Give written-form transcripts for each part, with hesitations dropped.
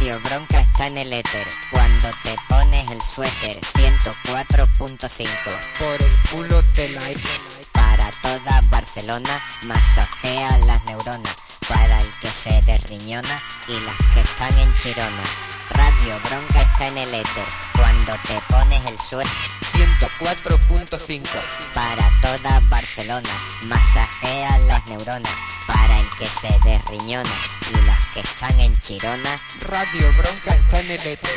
Radio Bronca está en el éter. Cuando te pones el suéter, 104.5. Por el culo te la... Para toda Barcelona, masajea las neuronas. Para el que se desriñona y las que están en Chirona. Radio Bronca está en el éter. Cuando te pones el suéter, 104.5. para toda Barcelona, masajea las neuronas. Para el que se desriñona y las que están en Chirona. Radio Bronca está en el éter.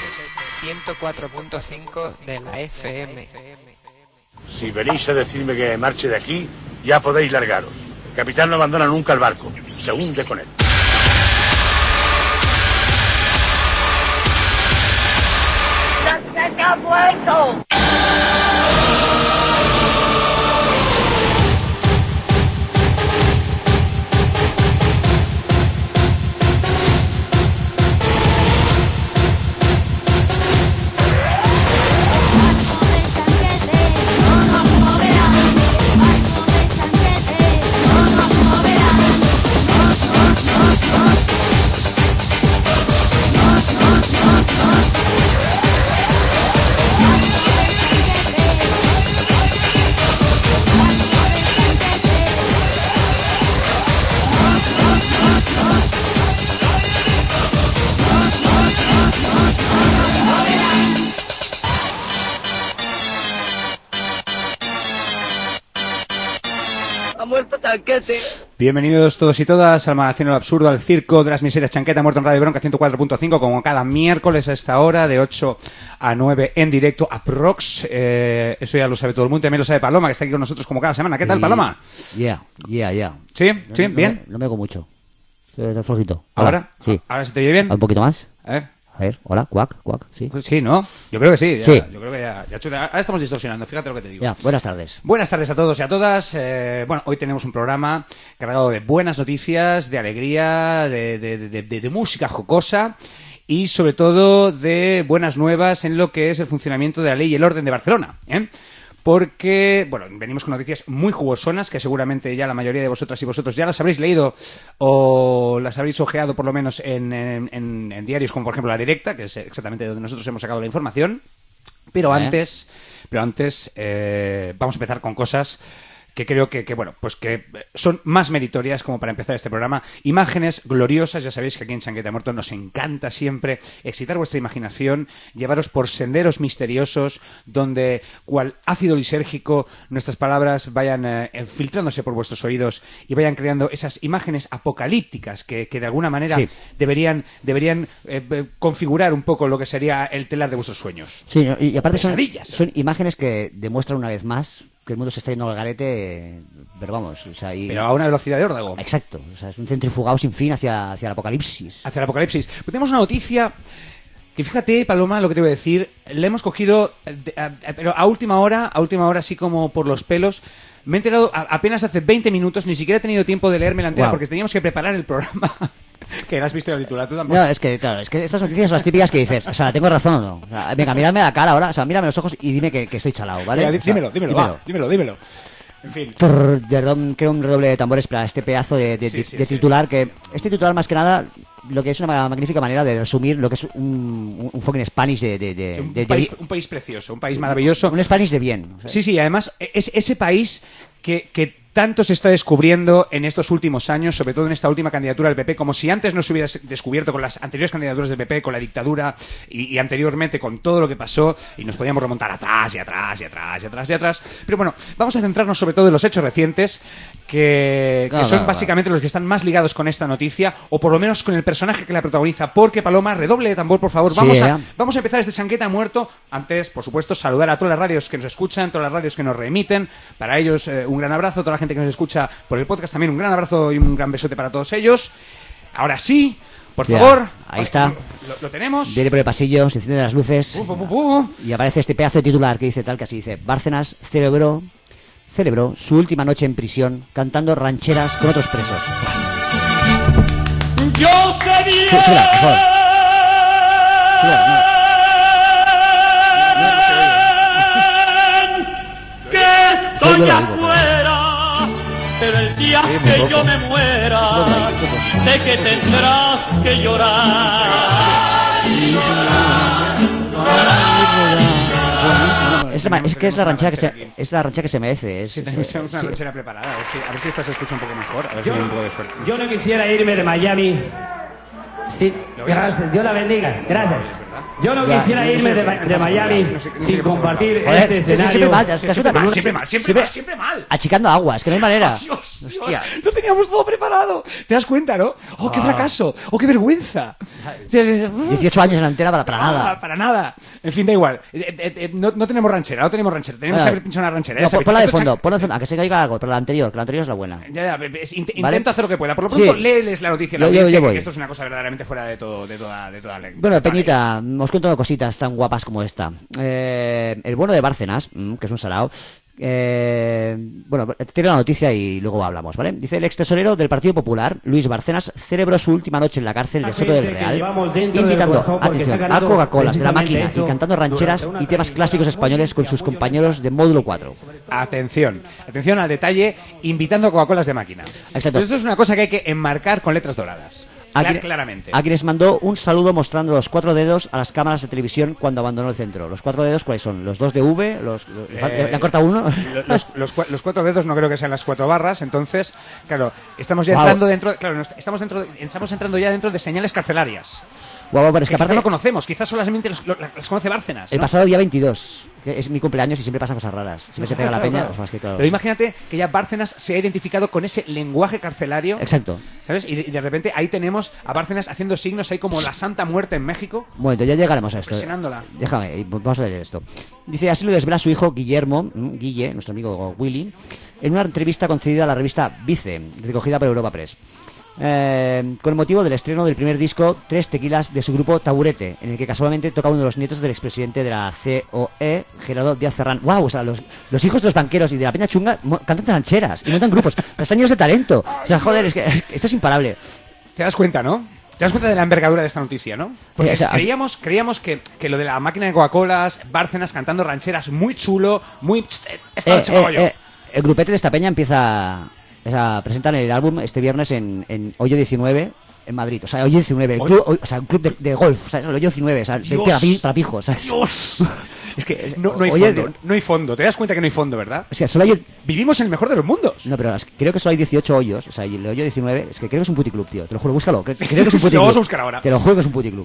104.5 de la FM. Si venís a decirme que marche de aquí, ya podéis largaros. El capitán no abandona nunca el barco, se hunde con él. ¡Se ha muerto! Bienvenidos todos y todas al magazine del absurdo, al circo de las miserias. Chanqueta muerto en Radio Bronca 104.5, como cada miércoles a esta hora, de 8 a 9 en directo, aprox. Eso ya lo sabe todo el mundo, también lo sabe Paloma, que está aquí con nosotros como cada semana. ¿Qué tal, Paloma? Ya. ¿Sí? ¿Sí? ¿Bien? No me oigo mucho. Estoy flojito. ¿Ahora? Sí. ¿Ahora se te oye bien? ¿Un poquito más? A ver. Hola, cuac, sí. Pues sí, ¿no? Yo creo que sí. Ya, Sí. Yo creo que ya. Ahora estamos distorsionando, fíjate lo que te digo. Ya, buenas tardes. Buenas tardes a todos y a todas. Bueno, hoy tenemos un programa cargado de buenas noticias, de alegría, de música jocosa y sobre todo de buenas nuevas en lo que es el funcionamiento de la ley y el orden de Barcelona, ¿eh? Porque, bueno, venimos con noticias muy jugosonas que seguramente ya la mayoría de vosotras y vosotros ya las habréis leído o las habréis ojeado por lo menos en diarios como por ejemplo La Directa, que es exactamente donde nosotros hemos sacado la información. Pero antes vamos a empezar con cosas que creo que bueno, pues que son más meritorias como para empezar este programa. Imágenes gloriosas, ya sabéis que aquí en Chanqueta Muerto nos encanta siempre excitar vuestra imaginación, llevaros por senderos misteriosos donde, cual ácido lisérgico, nuestras palabras vayan filtrándose por vuestros oídos y vayan creando esas imágenes apocalípticas que de alguna manera Sí. deberían configurar un poco lo que sería el telar de vuestros sueños. Sí, y aparte Pesadillas. son imágenes que demuestran una vez más que el mundo se está yendo al garete, pero vamos, o sea, Pero a una velocidad de órdago. Exacto, o sea, es un centrifugado sin fin hacia el apocalipsis. Hacia el apocalipsis. Pues tenemos una noticia que, fíjate, Paloma, lo que te voy a decir, la hemos cogido pero a última hora, así como por los pelos. Me he enterado apenas hace 20 minutos, ni siquiera he tenido tiempo de leerme la entera porque teníamos que preparar el programa. Que no has visto el titular, tú tampoco. No, es que estas noticias son las típicas que dices, o sea, tengo razón o no. O sea, venga, mírame la cara ahora, o sea, mírame los ojos y dime que estoy chalado, ¿vale? Venga, O sea, dímelo. En fin. Quiero un redoble de tambores para este pedazo de titular, que este titular más que nada lo que es una magnífica manera de resumir lo que es un fucking Spanish Un país precioso, un país maravilloso. Un Spanish de bien. O sea, Sí, además es ese país que tanto se está descubriendo en estos últimos años, sobre todo en esta última candidatura del PP, como si antes no se hubiera descubierto con las anteriores candidaturas del PP, con la dictadura y anteriormente con todo lo que pasó, y nos podíamos remontar atrás. Pero bueno, vamos a centrarnos sobre todo en los hechos recientes, que son básicamente los que están más ligados con esta noticia, o por lo menos con el personaje que la protagoniza. Porque, Paloma, redoble de tambor, por favor. Vamos a empezar este Chanqueta Muerto. Antes, por supuesto, saludar a todas las radios que nos escuchan, todas las radios que nos reemiten. Para ellos, un gran abrazo. Toda la gente que nos escucha por el podcast también, un gran abrazo y un gran besote para todos ellos. Ahora sí, por favor. Ahí está. Lo tenemos. Viene por el pasillo, se encienden las luces y aparece este pedazo de titular que dice tal que así dice: Bárcenas celebró su última noche en prisión cantando rancheras con otros presos. Yo quería Súbela, por favor. que estoy afuera, pero el día que yo me muera, sé que tendrás que llorar. Es la ranchera que se merece. Sí, tenemos una ranchera preparada. A ver si esta se escucha un poco mejor. A ver si hay un poco de suerte. Yo no quisiera irme de Miami. Sí, gracias. Dios la bendiga. Gracias. Yo no quisiera irme de Miami sin compartir este escenario. Siempre mal. Achicando aguas, que no hay manera. Dios, lo teníamos todo preparado. ¿Te das cuenta, no? ¡Oh, qué fracaso! ¡Oh, qué vergüenza! 18 años en antena para nada. Para nada. En fin, da igual. No tenemos ranchera, Tenemos que haber pinchado una ranchera. Ponla de fondo, a que se caiga algo, pero la anterior es la buena. Ya, intenta hacer lo que pueda. Por lo pronto, léeles la noticia a la audiencia, que esto es una cosa verdaderamente fuera de toda ley. Bueno, Peñita, os cuento cositas tan guapas como esta. El bueno de Bárcenas, que es un sarao, bueno, tiene la noticia y luego hablamos, ¿vale? Dice: el ex tesorero del Partido Popular, Luis Bárcenas, celebró su última noche en la cárcel de Soto del Real, invitando, atención, a Coca-Colas de la máquina y cantando rancheras y temas clásicos españoles con sus compañeros de Módulo 4. Atención al detalle, invitando a Coca-Colas de máquina. Exacto. Pero eso es una cosa que hay que enmarcar con letras doradas. Claramente. A quienes mandó un saludo mostrando los 4 dedos a las cámaras de televisión cuando abandonó el centro. ¿Los 4 dedos cuáles son? ¿Los 2 de V? ¿Le han cortado uno? Los 4 dedos no creo que sean las 4 barras. Entonces, claro, estamos ya entrando dentro. Claro, estamos entrando ya dentro de señales carcelarias. Pero es que aparte no conocemos, quizás solamente las conoce Bárcenas, ¿no? El pasado día 22, que es mi cumpleaños y siempre pasan cosas raras. Siempre se pega la peña, pues más que todo. Pero imagínate que ya Bárcenas se ha identificado con ese lenguaje carcelario. Exacto. ¿Sabes? Y de repente ahí tenemos a Bárcenas haciendo signos ahí como la Santa Muerte en México. Bueno, ya llegaremos a esto. Presionándola. Déjame, vamos a leer esto. Dice: así lo desvela su hijo Guillermo, Guille, nuestro amigo Willy, en una entrevista concedida a la revista Vice, recogida por Europa Press. Con el motivo del estreno del primer disco 3 Tequilas de su grupo Taburete, en el que casualmente toca uno de los nietos del expresidente de la COE, Gerardo Díaz Ferrán. ¡Wow! O sea, los hijos de los banqueros y de la peña chunga cantan rancheras y montan grupos. Están llenos de talento. O sea, joder, es que esto es imparable. ¿Te das cuenta, no? ¿Te das cuenta de la envergadura de esta noticia, no? Porque creíamos que lo de la máquina de Coca-Colas, Bárcenas cantando rancheras, muy chulo, muy... Esta noche me voy yo. El grupete de esta peña empieza... O sea, presentan el álbum este viernes en Hoyo 19 en Madrid. O sea, Hoyo 19, un club de golf. O sea, es el Hoyo 19, o sea, para pijos. ¿Sabes? ¡Dios! Es que no hay fondo. ¿Te das cuenta que no hay fondo, verdad? Es que solo hay... Vivimos en el mejor de los mundos. No, pero creo que solo hay 18 hoyos. O sea, y el Hoyo 19, es que creo que es un puticlub, tío. Te lo juro, búscalo. Creo que es un puticlub. Lo vamos a buscar ahora. Te lo juro que es un puticlub.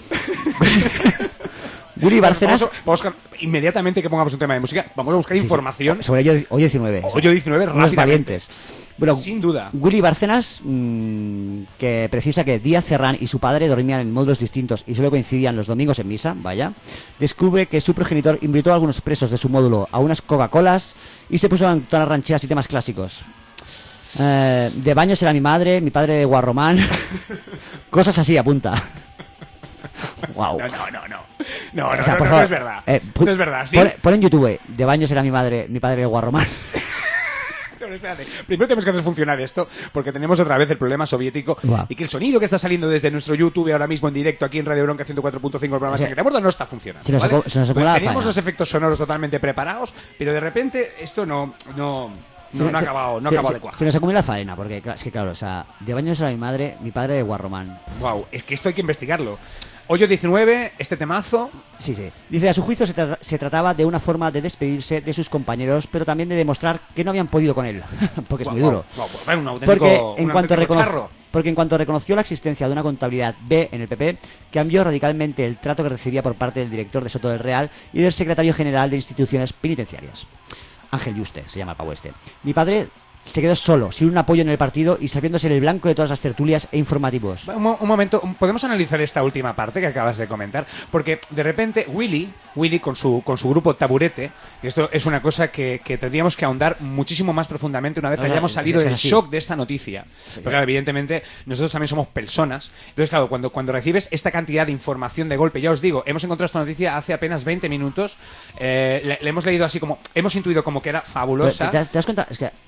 Willy Bárcenas. Vamos a buscar inmediatamente que pongamos un tema de música. Vamos a buscar información sobre Hoyo 19. Hoyo 19 rápidamente. Bueno, sin duda. Willy Bárcenas, que precisa que Díaz Ferrán y su padre dormían en módulos distintos y solo coincidían los domingos en misa, descubre que su progenitor invitó a algunos presos de su módulo a unas Coca-Colas y se puso a cantar rancheras y temas clásicos. De Baños era mi madre, mi padre de Guarromán. Cosas así, apunta. Wow. No, o sea, no es verdad. No es verdad, ¿sí? Pon en YouTube: De Baños era mi madre, mi padre de Guarromán. No, espérate. Primero tenemos que hacer funcionar esto, porque tenemos otra vez el problema soviético y que el sonido que está saliendo desde nuestro YouTube ahora mismo en directo aquí en Radio Bronca 104.5, el programa Chaqueta Muerta, no está funcionando. Teníamos los efectos sonoros totalmente preparados, pero de repente esto no ha acabado de cuajar. Se nos acumula la faena, porque es que claro, o sea, De Baños era mi madre, mi padre de Guarromán. Wow, es que esto hay que investigarlo. Hoyo 19, este temazo. Sí. Dice: a su juicio se trataba de una forma de despedirse de sus compañeros, pero también de demostrar que no habían podido con él. Porque es muy duro. Porque en cuanto reconoció la existencia de una contabilidad B en el PP, cambió radicalmente el trato que recibía por parte del director de Soto del Real y del secretario general de instituciones penitenciarias. Ángel Yuste se llama el pavo este. Mi padre se quedó solo, sin un apoyo en el partido y sabiéndose el blanco de todas las tertulias e informativos. Un momento, ¿podemos analizar esta última parte que acabas de comentar? Porque de repente Willy con su grupo Taburete, y esto es una cosa que tendríamos que ahondar muchísimo más profundamente una vez hayamos salido del shock de esta noticia. Porque claro, evidentemente nosotros también somos personas. Entonces claro, cuando recibes esta cantidad de información de golpe, ya os digo, hemos encontrado esta noticia hace apenas 20 minutos, le hemos leído así como, hemos intuido como que era fabulosa. ¿Te das cuenta? Es que... Pero hemos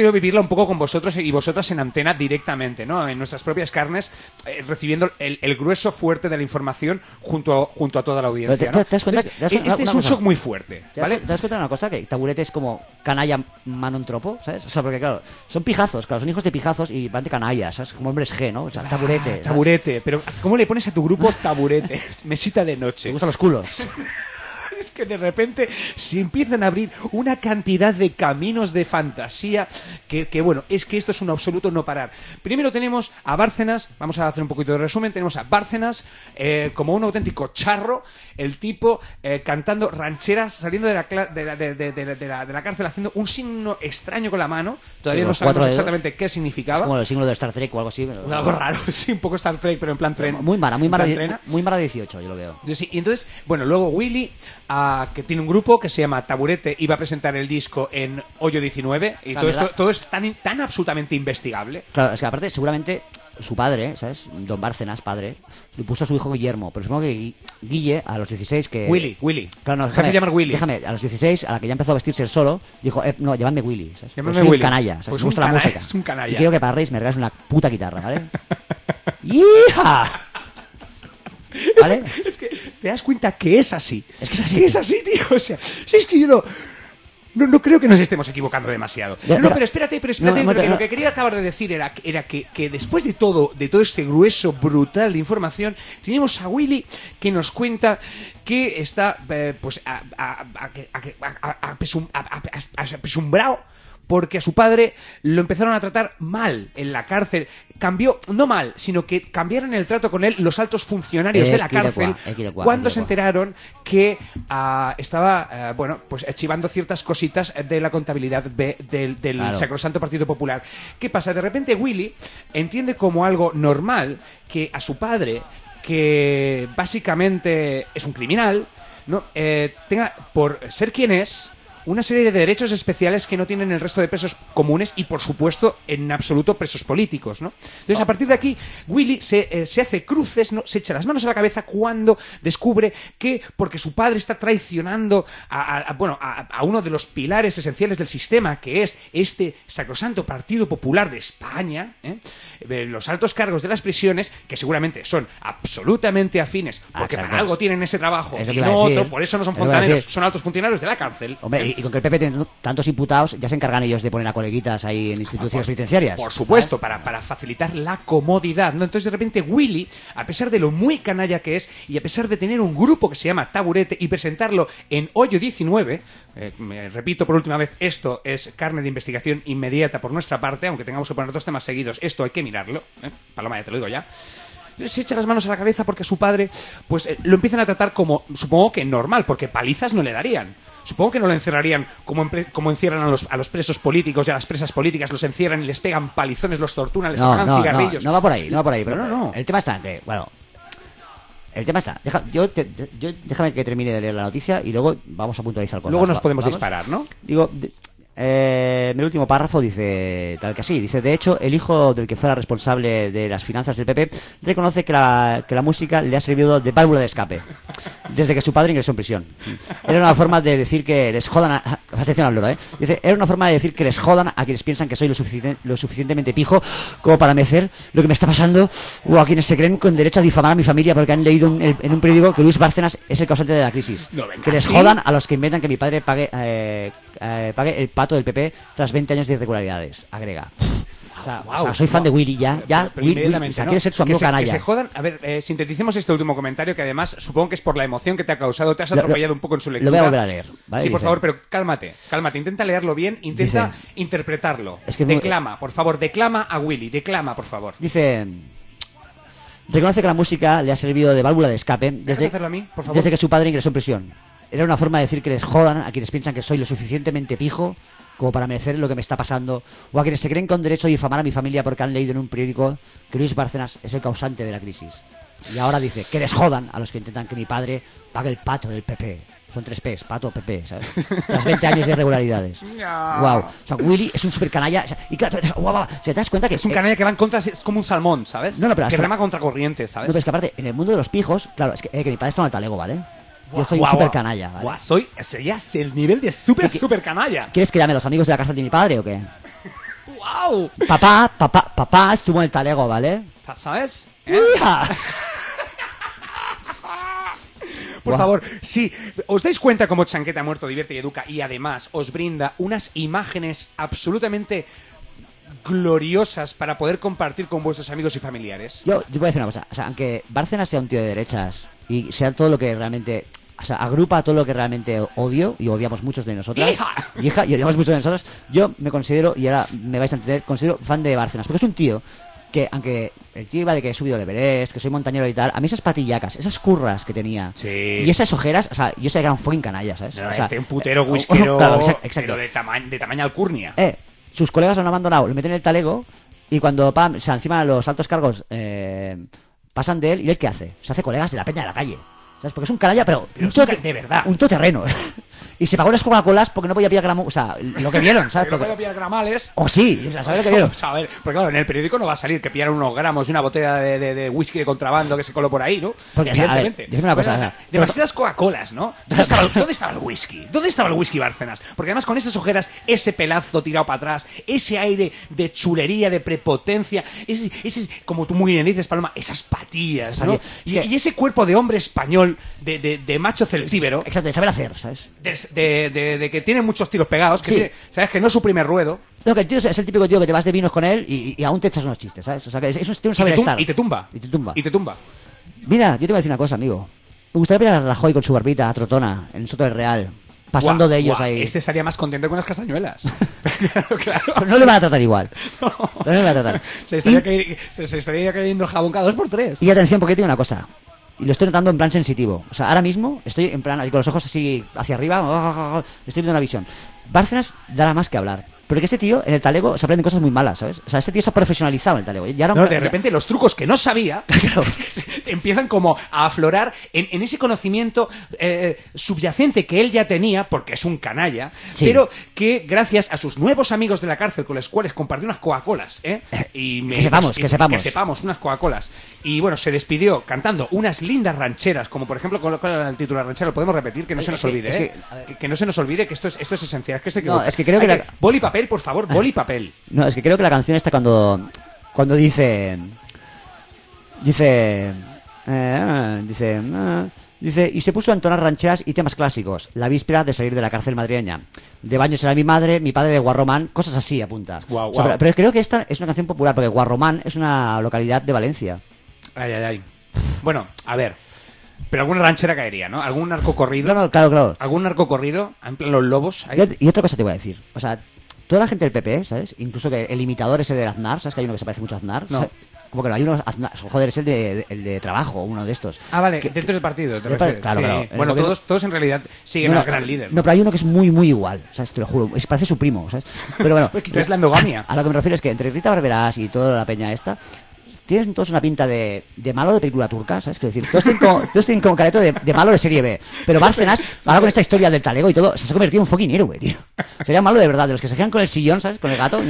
querido vivirla un poco con vosotros y vosotras en antena directamente, ¿no? En nuestras propias carnes, recibiendo el grueso fuerte de la información junto a toda la audiencia, ¿no? ¿Te das cuenta? Este es un shock muy fuerte, ¿vale? ¿Te das cuenta de una cosa? Que Taburete es como canalla manontropo, ¿sabes? O sea, porque claro, son pijazos, claro, son hijos de pijazos y van de canallas, ¿sabes? Como hombres G, ¿no? O sea, Taburete. Taburete, pero ¿cómo le pones a tu grupo Taburete? Mesita de noche. Me gustan los culos. Es que de repente se empiezan a abrir una cantidad de caminos de fantasía que bueno, es que esto es un absoluto no parar. Primero tenemos a Bárcenas, vamos a hacer un poquito de resumen, tenemos a Bárcenas como un auténtico charro, el tipo cantando rancheras, saliendo de la cárcel haciendo un signo extraño con la mano, todavía no sabemos exactamente qué significaba. Es como el signo de Star Trek o algo así. Pero... Algo raro, sí, un poco Star Trek, pero en plan tren. Muy mala 18, yo lo veo. Sí, y entonces, bueno, luego Willy, que tiene un grupo que se llama Taburete, iba a presentar el disco en Hoyo 19 y todo es tan absolutamente investigable. Claro, es que aparte seguramente su padre, ¿sabes? Don Bárcenas, padre, le puso a su hijo Guillermo, pero supongo que Guille a los 16 que... Willy. Claro, no, se hace llamar Willy. Déjame, a los 16, a la que ya empezó a vestirse él solo, dijo, no, llamadme Willy, ¿sabes? Llámame Willy. Willy. Canalla, ¿sabes? Pues me gusta la música. Es un canalla. Y quiero que para Reyes me regales una puta guitarra, ¿vale? ¡Hija! ¿Vale? Es que te das cuenta que es así. Es que es así. Que es así, tío. O sea, si es que yo no creo que nos estemos equivocando demasiado. Pero espérate, porque lo que quería acabar de decir era que después de todo este grueso brutal de información, tenemos a Willy que nos cuenta que está apesumbrado porque a su padre lo empezaron a tratar mal en la cárcel. No mal, sino que cambiaron el trato con él los altos funcionarios de la cárcel cuando se enteraron que estaba, chivando ciertas cositas de la contabilidad del Sacrosanto Partido Popular. ¿Qué pasa? De repente Willy entiende como algo normal que a su padre, que básicamente es un criminal, ¿no? Tenga, por ser quien es, una serie de derechos especiales que no tienen el resto de presos comunes y, por supuesto, en absoluto presos políticos, ¿no? Entonces, a partir de aquí, Willy se hace cruces, ¿no? Se echa las manos a la cabeza cuando descubre que, porque su padre está traicionando a uno de los pilares esenciales del sistema, que es este sacrosanto Partido Popular de España, los altos cargos de las prisiones, que seguramente son absolutamente afines, porque para algo tienen ese trabajo y no otro, por eso no son fontaneros, son altos funcionarios de la cárcel. Hombre, y con que el PP tiene tantos imputados, ya se encargan ellos de poner a coleguitas ahí en instituciones penitenciarias. Por supuesto, para facilitar la comodidad, ¿no? Entonces, de repente, Willy, a pesar de lo muy canalla que es, y a pesar de tener un grupo que se llama Taburete y presentarlo en Hoyo 19, me repito por última vez, esto es carne de investigación inmediata por nuestra parte, aunque tengamos que poner 2 temas seguidos, esto hay que mirarlo, Paloma, ya te lo digo ya. Se echa las manos a la cabeza porque su padre, pues lo empiezan a tratar como, supongo que normal, porque palizas no le darían. Supongo que no lo encerrarían como encierran a los presos políticos y a las presas políticas, los encierran y les pegan palizones, los torturan, les sacan cigarrillos. No va por ahí, pero no. El tema está, el tema está. Déjame que termine de leer la noticia y luego vamos a puntualizar cosas. Luego nos podemos disparar, ¿no? Digo, el último párrafo dice tal que así, dice: de hecho, el hijo del que fuera responsable de las finanzas del PP reconoce que la música le ha servido de válvula de escape desde que su padre ingresó en prisión. Era una forma de decir que les jodan atención al loro, dice, era una forma de decir que les jodan a quienes piensan que soy lo suficientemente pijo como para merecer lo que me está pasando, o a quienes se creen con derecho a difamar a mi familia porque han leído en un periódico que Luis Bárcenas es el causante de la crisis. Que les jodan a los que inventan que mi padre pague el pato del PP tras 20 años de irregularidades, agrega. O sea, soy fan de Willy ya Willy, o sea, quiere ser su amigo canalla. Que se jodan. A ver, sinteticemos este último comentario, que además supongo que es por la emoción que te ha causado, te has atropellado un poco en su lectura. Lo voy a volver a leer, ¿vale? Sí, por favor, pero cálmate, intenta leerlo bien, intenta interpretarlo. Declama, por favor, declama a Willy, por favor. Dice: reconoce que la música le ha servido de válvula de escape desde que su padre ingresó en prisión. Era una forma de decir que les jodan a quienes piensan que soy lo suficientemente pijo como para merecer lo que me está pasando, o a quienes se creen con derecho a difamar a mi familia porque han leído en un periódico que Luis Bárcenas es el causante de la crisis. Y ahora dice que les jodan a los que intentan que mi padre pague el pato del PP. Son 3 P's, pato, PP, ¿sabes? Tras 20 años de irregularidades. Wow. O sea, Willy es un super canalla. O sea, y claro, ¿se te das cuenta que es un canalla que va en contra, es como un salmón, ¿sabes? Que rema contra corriente, ¿sabes? No, pero es que aparte, en el mundo de los pijos, claro, es que mi padre está en el talego, ¿vale? Yo soy un super canalla, ¿vale? Ese ya es el nivel de super canalla. ¿Quieres que llame a los amigos de la cárcel de mi padre o qué? ¡Wow! Papá estuvo en el talego, ¿vale? ¿Sabes? ¡Hija! Por favor, sí, os dais cuenta cómo Chanquete ha muerto, divierte y educa, y además os brinda unas imágenes absolutamente gloriosas para poder compartir con vuestros amigos y familiares. Yo voy a decir una cosa, o sea, aunque Bárcenas sea un tío de derechas y sea todo lo que realmente, o sea, agrupa todo lo que realmente odio, y odiamos muchos de nosotras, ¡hija! Y odiamos muchos de nosotras, yo me considero, y ahora me vais a entender, considero fan de Bárcenas, porque es un tío que, aunque el tío iba de que he subido el Everest, que soy montañero y tal, a mí esas patillacas, esas curras que tenía, sí, y esas ojeras, o sea, yo sabía que era un fucking canalla, ¿sabes? No, o sea, un putero whiskero, claro, exacto. pero de tamaño alcurnia. Sus colegas lo han abandonado, lo meten en el talego, y cuando, o sea, encima los altos cargos pasan de él, ¿y él qué hace? Se hace colegas de la peña de la calle, ¿sabes? Porque es un canalla, pero de verdad. Un todoterreno. Y se pagó las Coca-Colas porque no podía pillar gramos, o sea, lo que vieron, ¿sabes? No podía pillar gramales. O sí, o sea, ¿sabes lo que vieron? A ver, porque claro, en el periódico no va a salir que pillaron unos gramos y una botella de whisky de contrabando que se coló por ahí, ¿no? Porque, evidentemente. Dime una cosa, demasiadas Coca-Colas, ¿no? ¿Dónde estaba el whisky? ¿Dónde estaba el whisky Bárcenas? Porque además con esas ojeras, ese pelazo tirado para atrás, ese aire de chulería, de prepotencia, ese como tú muy bien dices, Paloma, esas patillas, ¿no? Y ese cuerpo de hombre español, de macho celtíbero. Exacto, de saber hacer, ¿sabes? De que tiene muchos tiros pegados, que sí. tiene, ¿sabes? Que no es su primer ruedo. No, que el tío es el típico tío que te vas de vinos con él y aún te echas unos chistes, ¿sabes? O sea, que es un saber estar. Y te tumba. Mira, yo te voy a decir una cosa, amigo. Me gustaría ver a Rajoy con su barbita a trotona en Soto del Real, pasando de ellos ahí. Este estaría más contento con las castañuelas. claro. Pero no le van a tratar igual. No le van a tratar. Se estaría cayendo el jabón cada 2x3. Y atención, porque tiene una cosa. Y lo estoy notando en plan sensitivo. O sea, ahora mismo estoy en plan, con los ojos así hacia arriba, estoy viendo una visión. Bárcenas dará más que hablar. Porque ese tío, en el talego, se aprenden cosas muy malas, ¿sabes? O sea, ese tío se ha profesionalizado en el talego. De repente los trucos que no sabía empiezan como a aflorar en ese conocimiento subyacente que él ya tenía, porque es un canalla, sí, pero que gracias a sus nuevos amigos de la cárcel con los cuales compartió unas Coca-Colas, que sepamos unas Coca-Colas. Y bueno, se despidió cantando unas lindas rancheras, como por ejemplo, ¿cuál era el título de la ranchera? Lo podemos repetir, que no se nos olvide, que no se nos olvide que esto es esencial, es que esto hay que... No, es que creo que boli y papel, por favor, boli y papel. No, es que creo que la canción está cuando dice, y se puso a entonar rancheras y temas clásicos, la víspera de salir de la cárcel madrileña. De baño será mi madre, mi padre de Guarromán, cosas así apunta. Wow. O sea, pero creo que esta es una canción popular, porque Guarromán es una localidad de Valencia. Ay. Bueno, a ver. Pero alguna ranchera caería, ¿no? ¿Algún narcocorrido? No, claro. ¿Algún narcocorrido? En plan los lobos. Y otra cosa te voy a decir. O sea, toda la gente del PP, ¿sabes? Incluso que el imitador ese del Aznar, ¿sabes? Que hay uno que se parece mucho a Aznar. No. ¿sabes? Como que hay unos Aznar, joder, es el de trabajo, uno de estos. Ah, vale, dentro del partido, ¿te refieres? Claro, sí. claro. Bueno, todos en realidad siguen al gran líder. No, pero hay uno que es muy, muy igual, ¿sabes? Te lo juro, parece su primo, ¿sabes? Pero bueno, es la endogamia. A lo que me refiero es que entre Rita Barberás y toda la peña esta, tienen todos una pinta de malo de película turca, ¿sabes? Es decir, todos tienen como careto de malo de serie B. Pero Bárcenas, ahora con esta historia del talego y todo, se ha convertido en un fucking héroe, tío. Sería malo de verdad, de los que se quedan con el sillón, ¿sabes? Con el gato,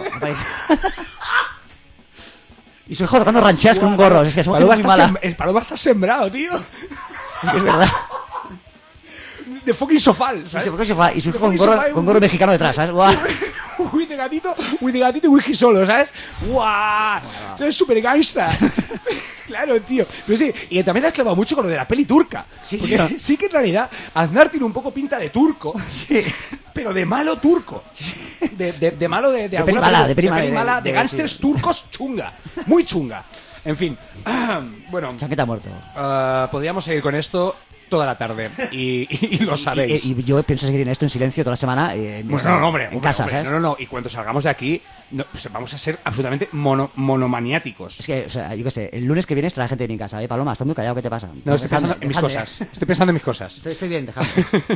y su hijo tocando rancheras con un gorro. Es que es muy mala. El Paloma está sembrado, tío. Es verdad. De fucking sofal, ¿sabes? Y su hijo con gorro mexicano detrás, ¿sabes? ¡Guau! Uy, de gatito y whisky solo, ¿sabes? ¡Guau! Eso es súper gangsta. Claro, tío. Pero sí, y también has clavado mucho con lo de la peli turca. Porque sí que en realidad Aznar tiene un poco pinta de turco. Sí. Pero de malo turco. De malo de peli mala, de gángsters turcos chunga. Muy chunga. En fin. Bueno. Chanquete ha muerto. Podríamos seguir con esto toda la tarde y lo sabéis. Y yo pienso seguir en esto en silencio toda la semana en casa, ¿sabes? No, y cuando salgamos de aquí pues vamos a ser absolutamente monomaniáticos. Es que, o sea, yo qué sé, el lunes que viene estará la gente en mi casa, Paloma, estoy muy callado, ¿qué te pasa? No, estoy pensando en mis cosas. Estoy pensando en mis cosas. Estoy bien, dejadme.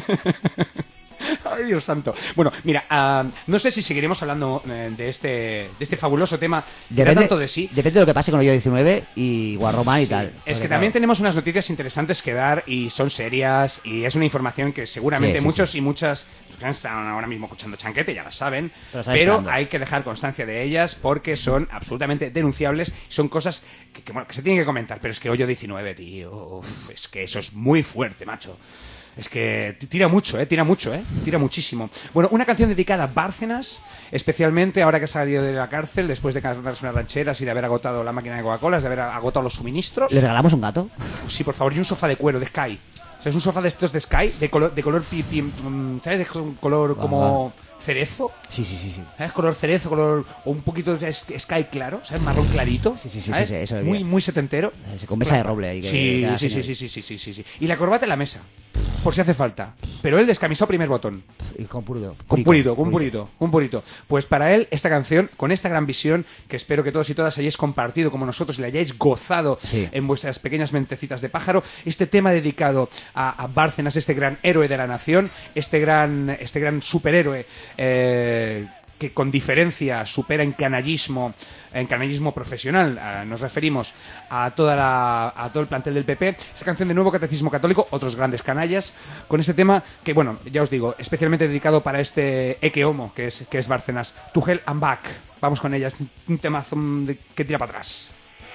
Ay, Dios santo. Bueno, mira, no sé si seguiremos hablando de este fabuloso tema. Tanto de sí. Depende de lo que pase con el 19 y Guarromán y tal. Es que también tenemos unas noticias interesantes que dar y son serias y es una información que seguramente muchos y muchas que están ahora mismo escuchando Chanquete ya las saben, pero hay que dejar constancia de ellas porque son absolutamente denunciables. Son cosas que se tienen que comentar, pero es que hoyo 19, tío, es que eso es muy fuerte, macho. Es que tira mucho, tira muchísimo. Bueno, una canción dedicada a Bárcenas, especialmente ahora que ha salido de la cárcel, después de cantarse unas rancheras y de haber agotado la máquina de Coca-Cola, de haber agotado los suministros. ¿Le regalamos un gato? Sí, por favor, y un sofá de cuero, de Sky. O sea, es un sofá de estos de Sky, de color ¿sabes? De color como cerezo. Sí. ¿Sabes? Color cerezo, color... O un poquito de Sky claro, ¿sabes? Marrón clarito. Sí, eso es muy setentero. Con mesa de roble ahí. Sí. Y la corbata en la mesa, por si hace falta. Pero él descamisó primer botón. Y con purito. Con purito. Pues para él, esta canción, con esta gran visión, que espero que todos y todas hayáis compartido como nosotros y la hayáis gozado en vuestras pequeñas mentecitas de pájaro, este tema dedicado a Bárcenas, este gran héroe de la nación, este gran superhéroe que con diferencia supera en canallismo profesional, nos referimos a todo el plantel del PP, esta canción de Nuevo Catecismo Católico, otros grandes canallas, con este tema que, bueno, ya os digo, especialmente dedicado para este Eke Homo, que es Bárcenas, To Hell and Back. Vamos con ella, es un temazo que tira para atrás.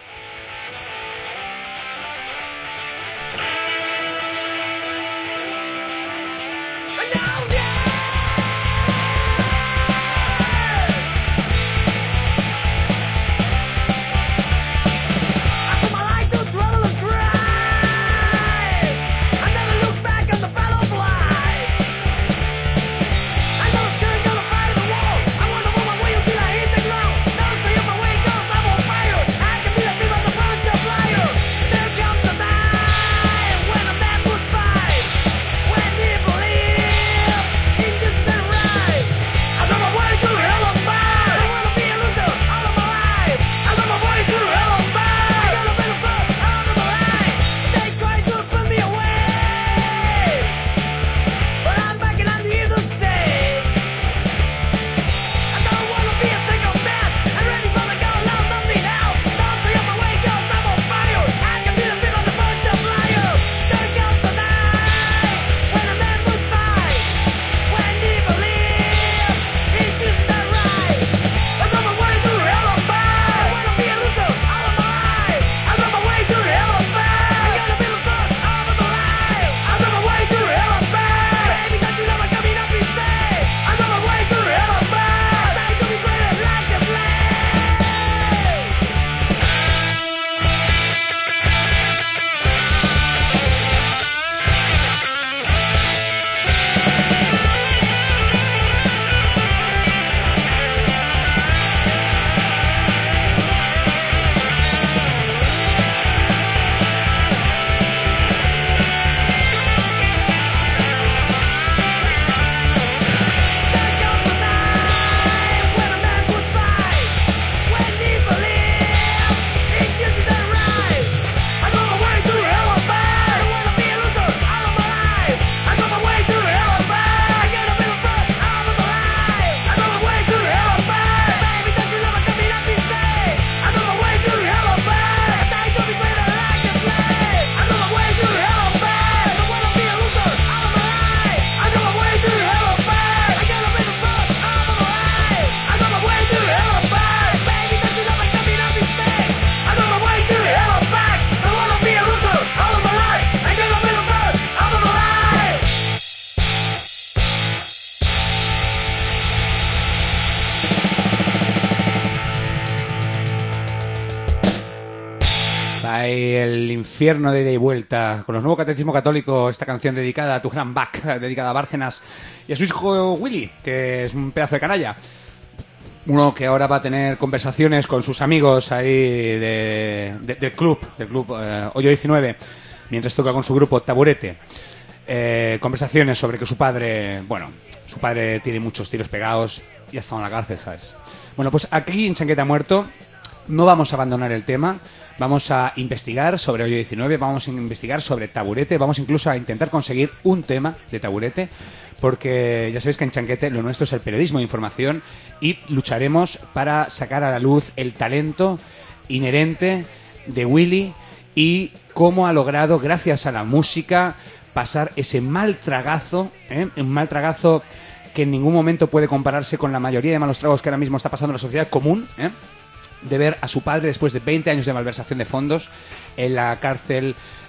Hay el infierno de ida y vuelta con los Nuevo Catecismo Católico, esta canción dedicada a tu gran Back, dedicada a Bárcenas y a su hijo Willy, que es un pedazo de canalla. Uno que ahora va a tener conversaciones con sus amigos ahí del club Hoyo 19, mientras toca con su grupo Taburete. Conversaciones sobre que su padre tiene muchos tiros pegados y ha estado en la cárcel, ¿sabes? Bueno, pues aquí en Chanqueta Muerto no vamos a abandonar el tema. Vamos a investigar sobre Hoyo 19, vamos a investigar sobre Taburete, vamos incluso a intentar conseguir un tema de Taburete, porque ya sabéis que en Chanquete lo nuestro es el periodismo de información y lucharemos para sacar a la luz el talento inherente de Willy y cómo ha logrado, gracias a la música, pasar ese mal tragazo, un mal tragazo que en ningún momento puede compararse con la mayoría de malos tragos que ahora mismo está pasando en la sociedad común, de ver a su padre después de 20 años de malversación de fondos en la cárcel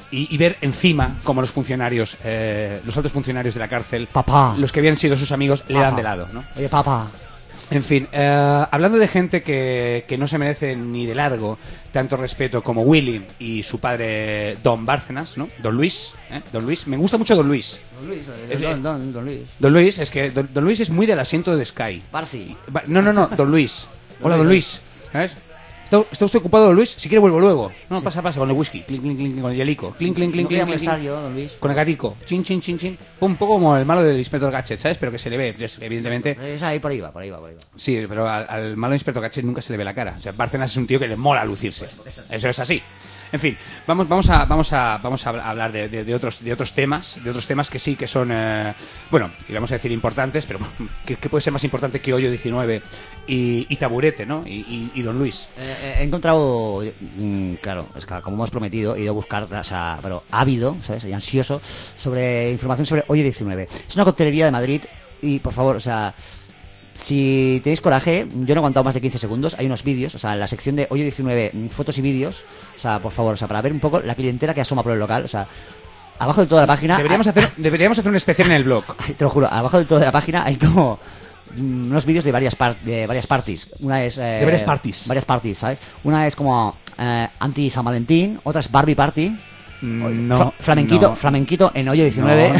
y ver encima cómo los funcionarios, los altos funcionarios de la cárcel, papá, los que habían sido sus amigos, le dan de lado, ¿no? Oye, papá. En fin, hablando de gente que no se merece ni de largo tanto respeto como Willy y su padre Don Bárcenas, ¿no? Don Luis, Don Luis, me gusta mucho Don Luis. Don Luis, Don Luis. Don Luis, es que Don Luis es muy del asiento de Sky. Barci. No, Don Luis. Hola, Don Luis. ¿Sabes? ¿Está usted ocupado, Don Luis? Si quiere vuelvo luego. No, pasa, con el whisky. Clink, clink, clink, con el hielico. Clink, clink, clink, clink, clink. Yo, Don Luis. Con el gatico. Chin, chin, chin, chin. Un poco como el malo del Inspector Gadget, ¿sabes? Pero que se le ve, evidentemente. Es ahí, por ahí va. Sí, pero al malo Inspector Gadget nunca se le ve la cara. O sea, Bárcenas es un tío que le mola lucirse. Eso es así. En fin, vamos a hablar de otros temas que sí que son, bueno, íbamos a decir importantes, pero ¿qué puede ser más importante que Hoyo 19 y Taburete, ¿no? Y Don Luis? He encontrado, claro, es que como hemos prometido, he ido a buscar, o sea, pero ávido, ¿sabes? Y ansioso, sobre información sobre Hoyo 19. Es una coctelería de Madrid y, por favor, o sea, si tenéis coraje, yo no he aguantado más de 15 segundos, hay unos vídeos, o sea, en la sección de Hoyo 19, fotos y vídeos, o sea, por favor, o sea, para ver un poco la clientela que asoma por el local, o sea, abajo de toda la página... Deberíamos hacer un especial en el blog. Te lo juro, abajo de toda la página hay como unos vídeos de varias parties. Una es... de varias parties. Varias parties, ¿sabes? Una es como anti-San Valentín, otra es Barbie Party... No, flamenquito en Hoyo 19.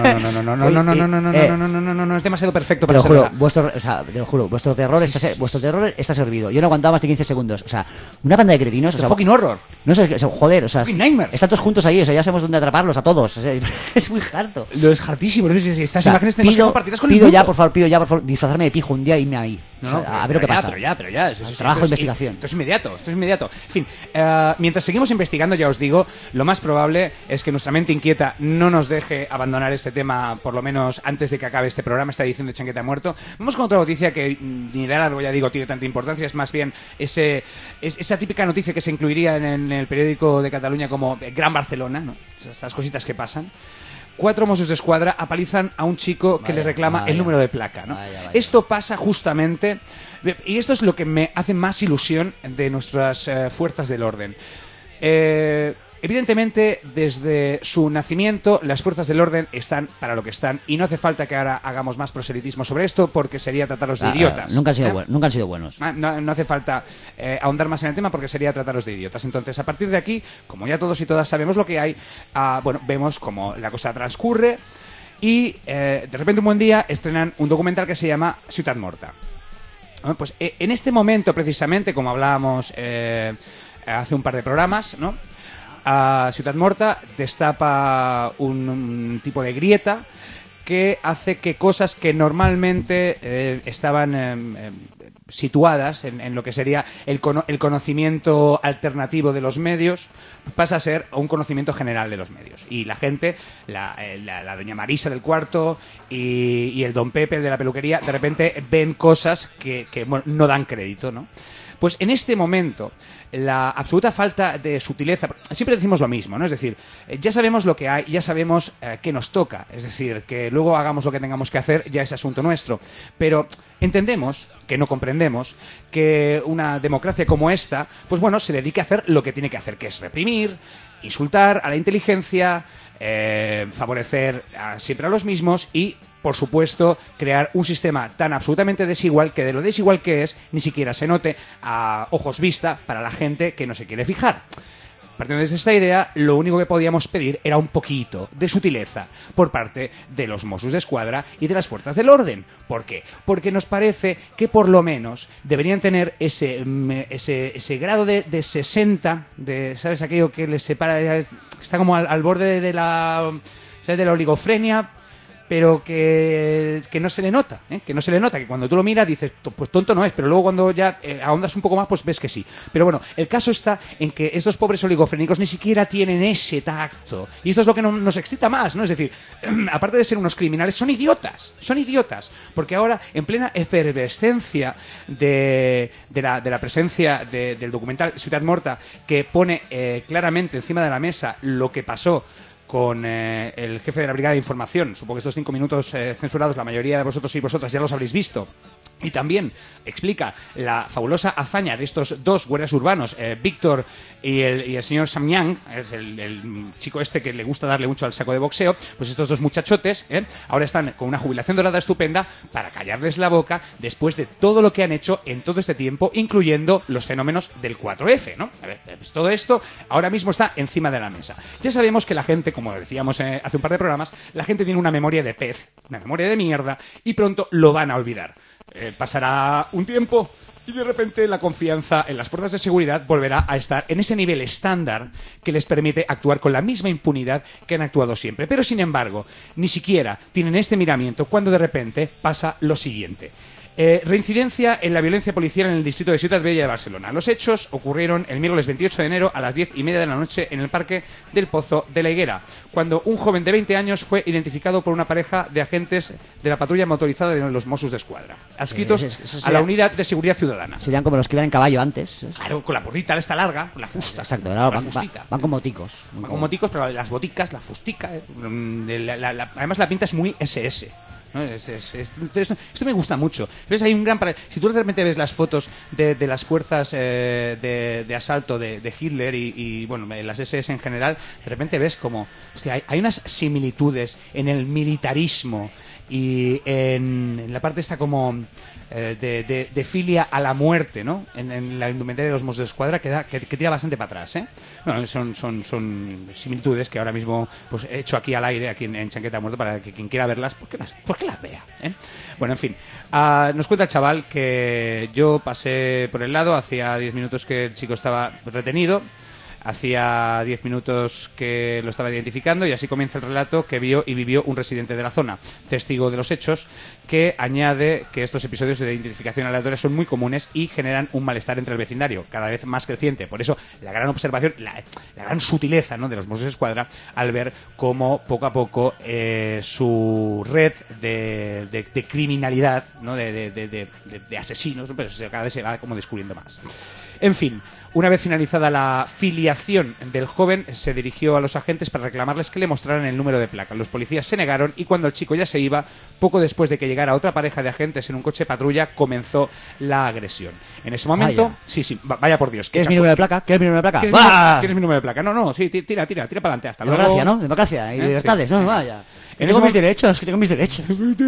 No, es demasiado perfecto te para lo ser juro, verdad. te lo juro, vuestro terror está servido. Yo no aguantaba más de 15 segundos. O sea, una banda de cretinos. Es fucking horror. No sé, joder, o sea, nightmare. Están todos juntos ahí, o sea, ya sabemos dónde atraparlos a todos. O sea, es muy harto. Lo es hartísimo, ¿no? Estas o sea, imágenes tenemos que compartirlas con el mundo. mundo. Pido ya, por favor, disfrazarme de pijo un día y irme ahí. A ver lo que pasa. Pero ya. Trabajo de investigación. Esto es inmediato. En fin, mientras seguimos investigando, ya os digo, lo más probable es que nuestra mente inquieta no nos deje abandonar este tema, por lo menos antes de que acabe este programa, esta edición de Chanqueta Muerto. Vamos con otra noticia que ni de largo, ya digo, tiene tanta importancia. Es más bien esa típica noticia que se incluiría en el periódico de Cataluña como Gran Barcelona, ¿no? Estas cositas que pasan. 4 Mossos d'Esquadra apalizan a un chico que le reclama el número de placa, ¿no? Vaya. Esto pasa justamente, y esto es lo que me hace más ilusión de nuestras fuerzas del orden. Evidentemente, desde su nacimiento, las fuerzas del orden están para lo que están, y no hace falta que ahora hagamos más proselitismo sobre esto, porque sería tratarlos de idiotas. Nunca han sido buenos. No hace falta ahondar más en el tema, porque sería tratarlos de idiotas. Entonces, a partir de aquí, como ya todos y todas sabemos lo que hay, vemos cómo la cosa transcurre, y de repente un buen día estrenan un documental que se llama Ciutat Morta. Pues en este momento, precisamente, como hablábamos hace un par de programas, ¿no? Ciutat Morta destapa un tipo de grieta que hace que cosas que normalmente estaban situadas en lo que sería el conocimiento alternativo de los medios, pasa a ser un conocimiento general de los medios. Y la gente, la doña Marisa del cuarto y el don Pepe de la peluquería, de repente ven cosas que no dan crédito, ¿no? Pues en este momento, la absoluta falta de sutileza... Siempre decimos lo mismo, ¿no? Es decir, ya sabemos lo que hay, ya sabemos qué nos toca. Es decir, que luego hagamos lo que tengamos que hacer, ya es asunto nuestro. Pero entendemos, que no comprendemos, que una democracia como esta, pues bueno, se dedique a hacer lo que tiene que hacer, que es reprimir, insultar a la inteligencia, favorecer siempre a los mismos y... por supuesto, crear un sistema tan absolutamente desigual que de lo desigual que es, ni siquiera se note a ojos vista para la gente que no se quiere fijar. Partiendo desde esta idea, lo único que podíamos pedir era un poquito de sutileza por parte de los Mossos d'Esquadra y de las fuerzas del orden. ¿Por qué? Porque nos parece que por lo menos deberían tener ese grado de 60, ¿sabes? Aquello que les separa, está como al borde de la oligofrenia, pero que no se le nota, que no se le nota, que cuando tú lo miras dices, pues tonto no es, pero luego cuando ya ahondas un poco más, pues ves que sí. Pero bueno, el caso está en que estos pobres oligofrénicos ni siquiera tienen ese tacto, y esto es lo que nos excita más, ¿no? Es decir, aparte de ser unos criminales, son idiotas, porque ahora, en plena efervescencia de la presencia del documental Ciutat Morta, que pone claramente encima de la mesa lo que pasó con el jefe de la Brigada de Información. Supongo que estos 5 minutos censurados, la mayoría de vosotros y vosotras ya los habréis visto. Y también explica la fabulosa hazaña de estos dos guardias urbanos, Víctor y el señor Samyang, es el chico este que le gusta darle mucho al saco de boxeo. Pues estos dos muchachotes ahora están con una jubilación dorada estupenda para callarles la boca después de todo lo que han hecho en todo este tiempo, incluyendo los fenómenos del 4F, ¿no? A ver, pues todo esto ahora mismo está encima de la mesa. Ya sabemos que la gente, como decíamos hace un par de programas, la gente tiene una memoria de pez, una memoria de mierda, y pronto lo van a olvidar. Pasará un tiempo y de repente la confianza en las fuerzas de seguridad volverá a estar en ese nivel estándar que les permite actuar con la misma impunidad que han actuado siempre. Pero sin embargo, ni siquiera tienen este miramiento cuando de repente pasa lo siguiente. Reincidencia en la violencia policial en el distrito de Ciutat Bella de Barcelona. Los hechos ocurrieron el miércoles 28 de enero a las 10:30 de la noche en el Parque del Pozo de la Higuera, cuando un joven de 20 años fue identificado por una pareja de agentes de la patrulla motorizada de los Mossos d'Esquadra, adscritos a la Unidad de Seguridad Ciudadana. Serían como los que iban en caballo antes. Claro, con la porrita esta larga, la fusta. Exacto, van con moticos. Van con moticos, pero las boticas, la fustica, además la pinta es muy SS. ¿no? Esto me gusta mucho. ¿Ves? Hay un gran si tú de repente ves las fotos de las fuerzas de asalto de Hitler y bueno, las SS en general, de repente ves como, hostia, hay unas similitudes en el militarismo y en la parte esta como de filia a la muerte, ¿no? En la indumentaria de los Mossos d'Esquadra que tira bastante para atrás, ¿eh? Bueno, son similitudes que ahora mismo pues he hecho aquí al aire, aquí en Chanqueta Muerto, para que quien quiera verlas, pues que las vea, ¿eh? Bueno, en fin, nos cuenta el chaval que yo pasé por el lado, hacía 10 minutos que el chico estaba retenido. Hacía 10 minutos que lo estaba identificando y así comienza el relato que vio y vivió un residente de la zona, testigo de los hechos, que añade que estos episodios de identificación aleatoria son muy comunes y generan un malestar entre el vecindario, cada vez más creciente. Por eso, la gran observación, la gran sutileza, ¿no?, de los Mossos d'Esquadra al ver cómo poco a poco su red de criminalidad, ¿no?, de asesinos, ¿no?, pero cada vez se va como descubriendo más. En fin, una vez finalizada la filiación del joven, se dirigió a los agentes para reclamarles que le mostraran el número de placa. Los policías se negaron y cuando el chico ya se iba, poco después de que llegara otra pareja de agentes en un coche patrulla, comenzó la agresión. En ese momento... Vaya por Dios. ¿Quieres mi número de placa? ¿Quieres mi número de placa? ¿Quieres mi número de placa? No, sí, tira para adelante. Hasta luego. Democracia, ¿no? Democracia y libertades, ¿no? Vaya. Tengo mis derechos, que tengo mis derechos.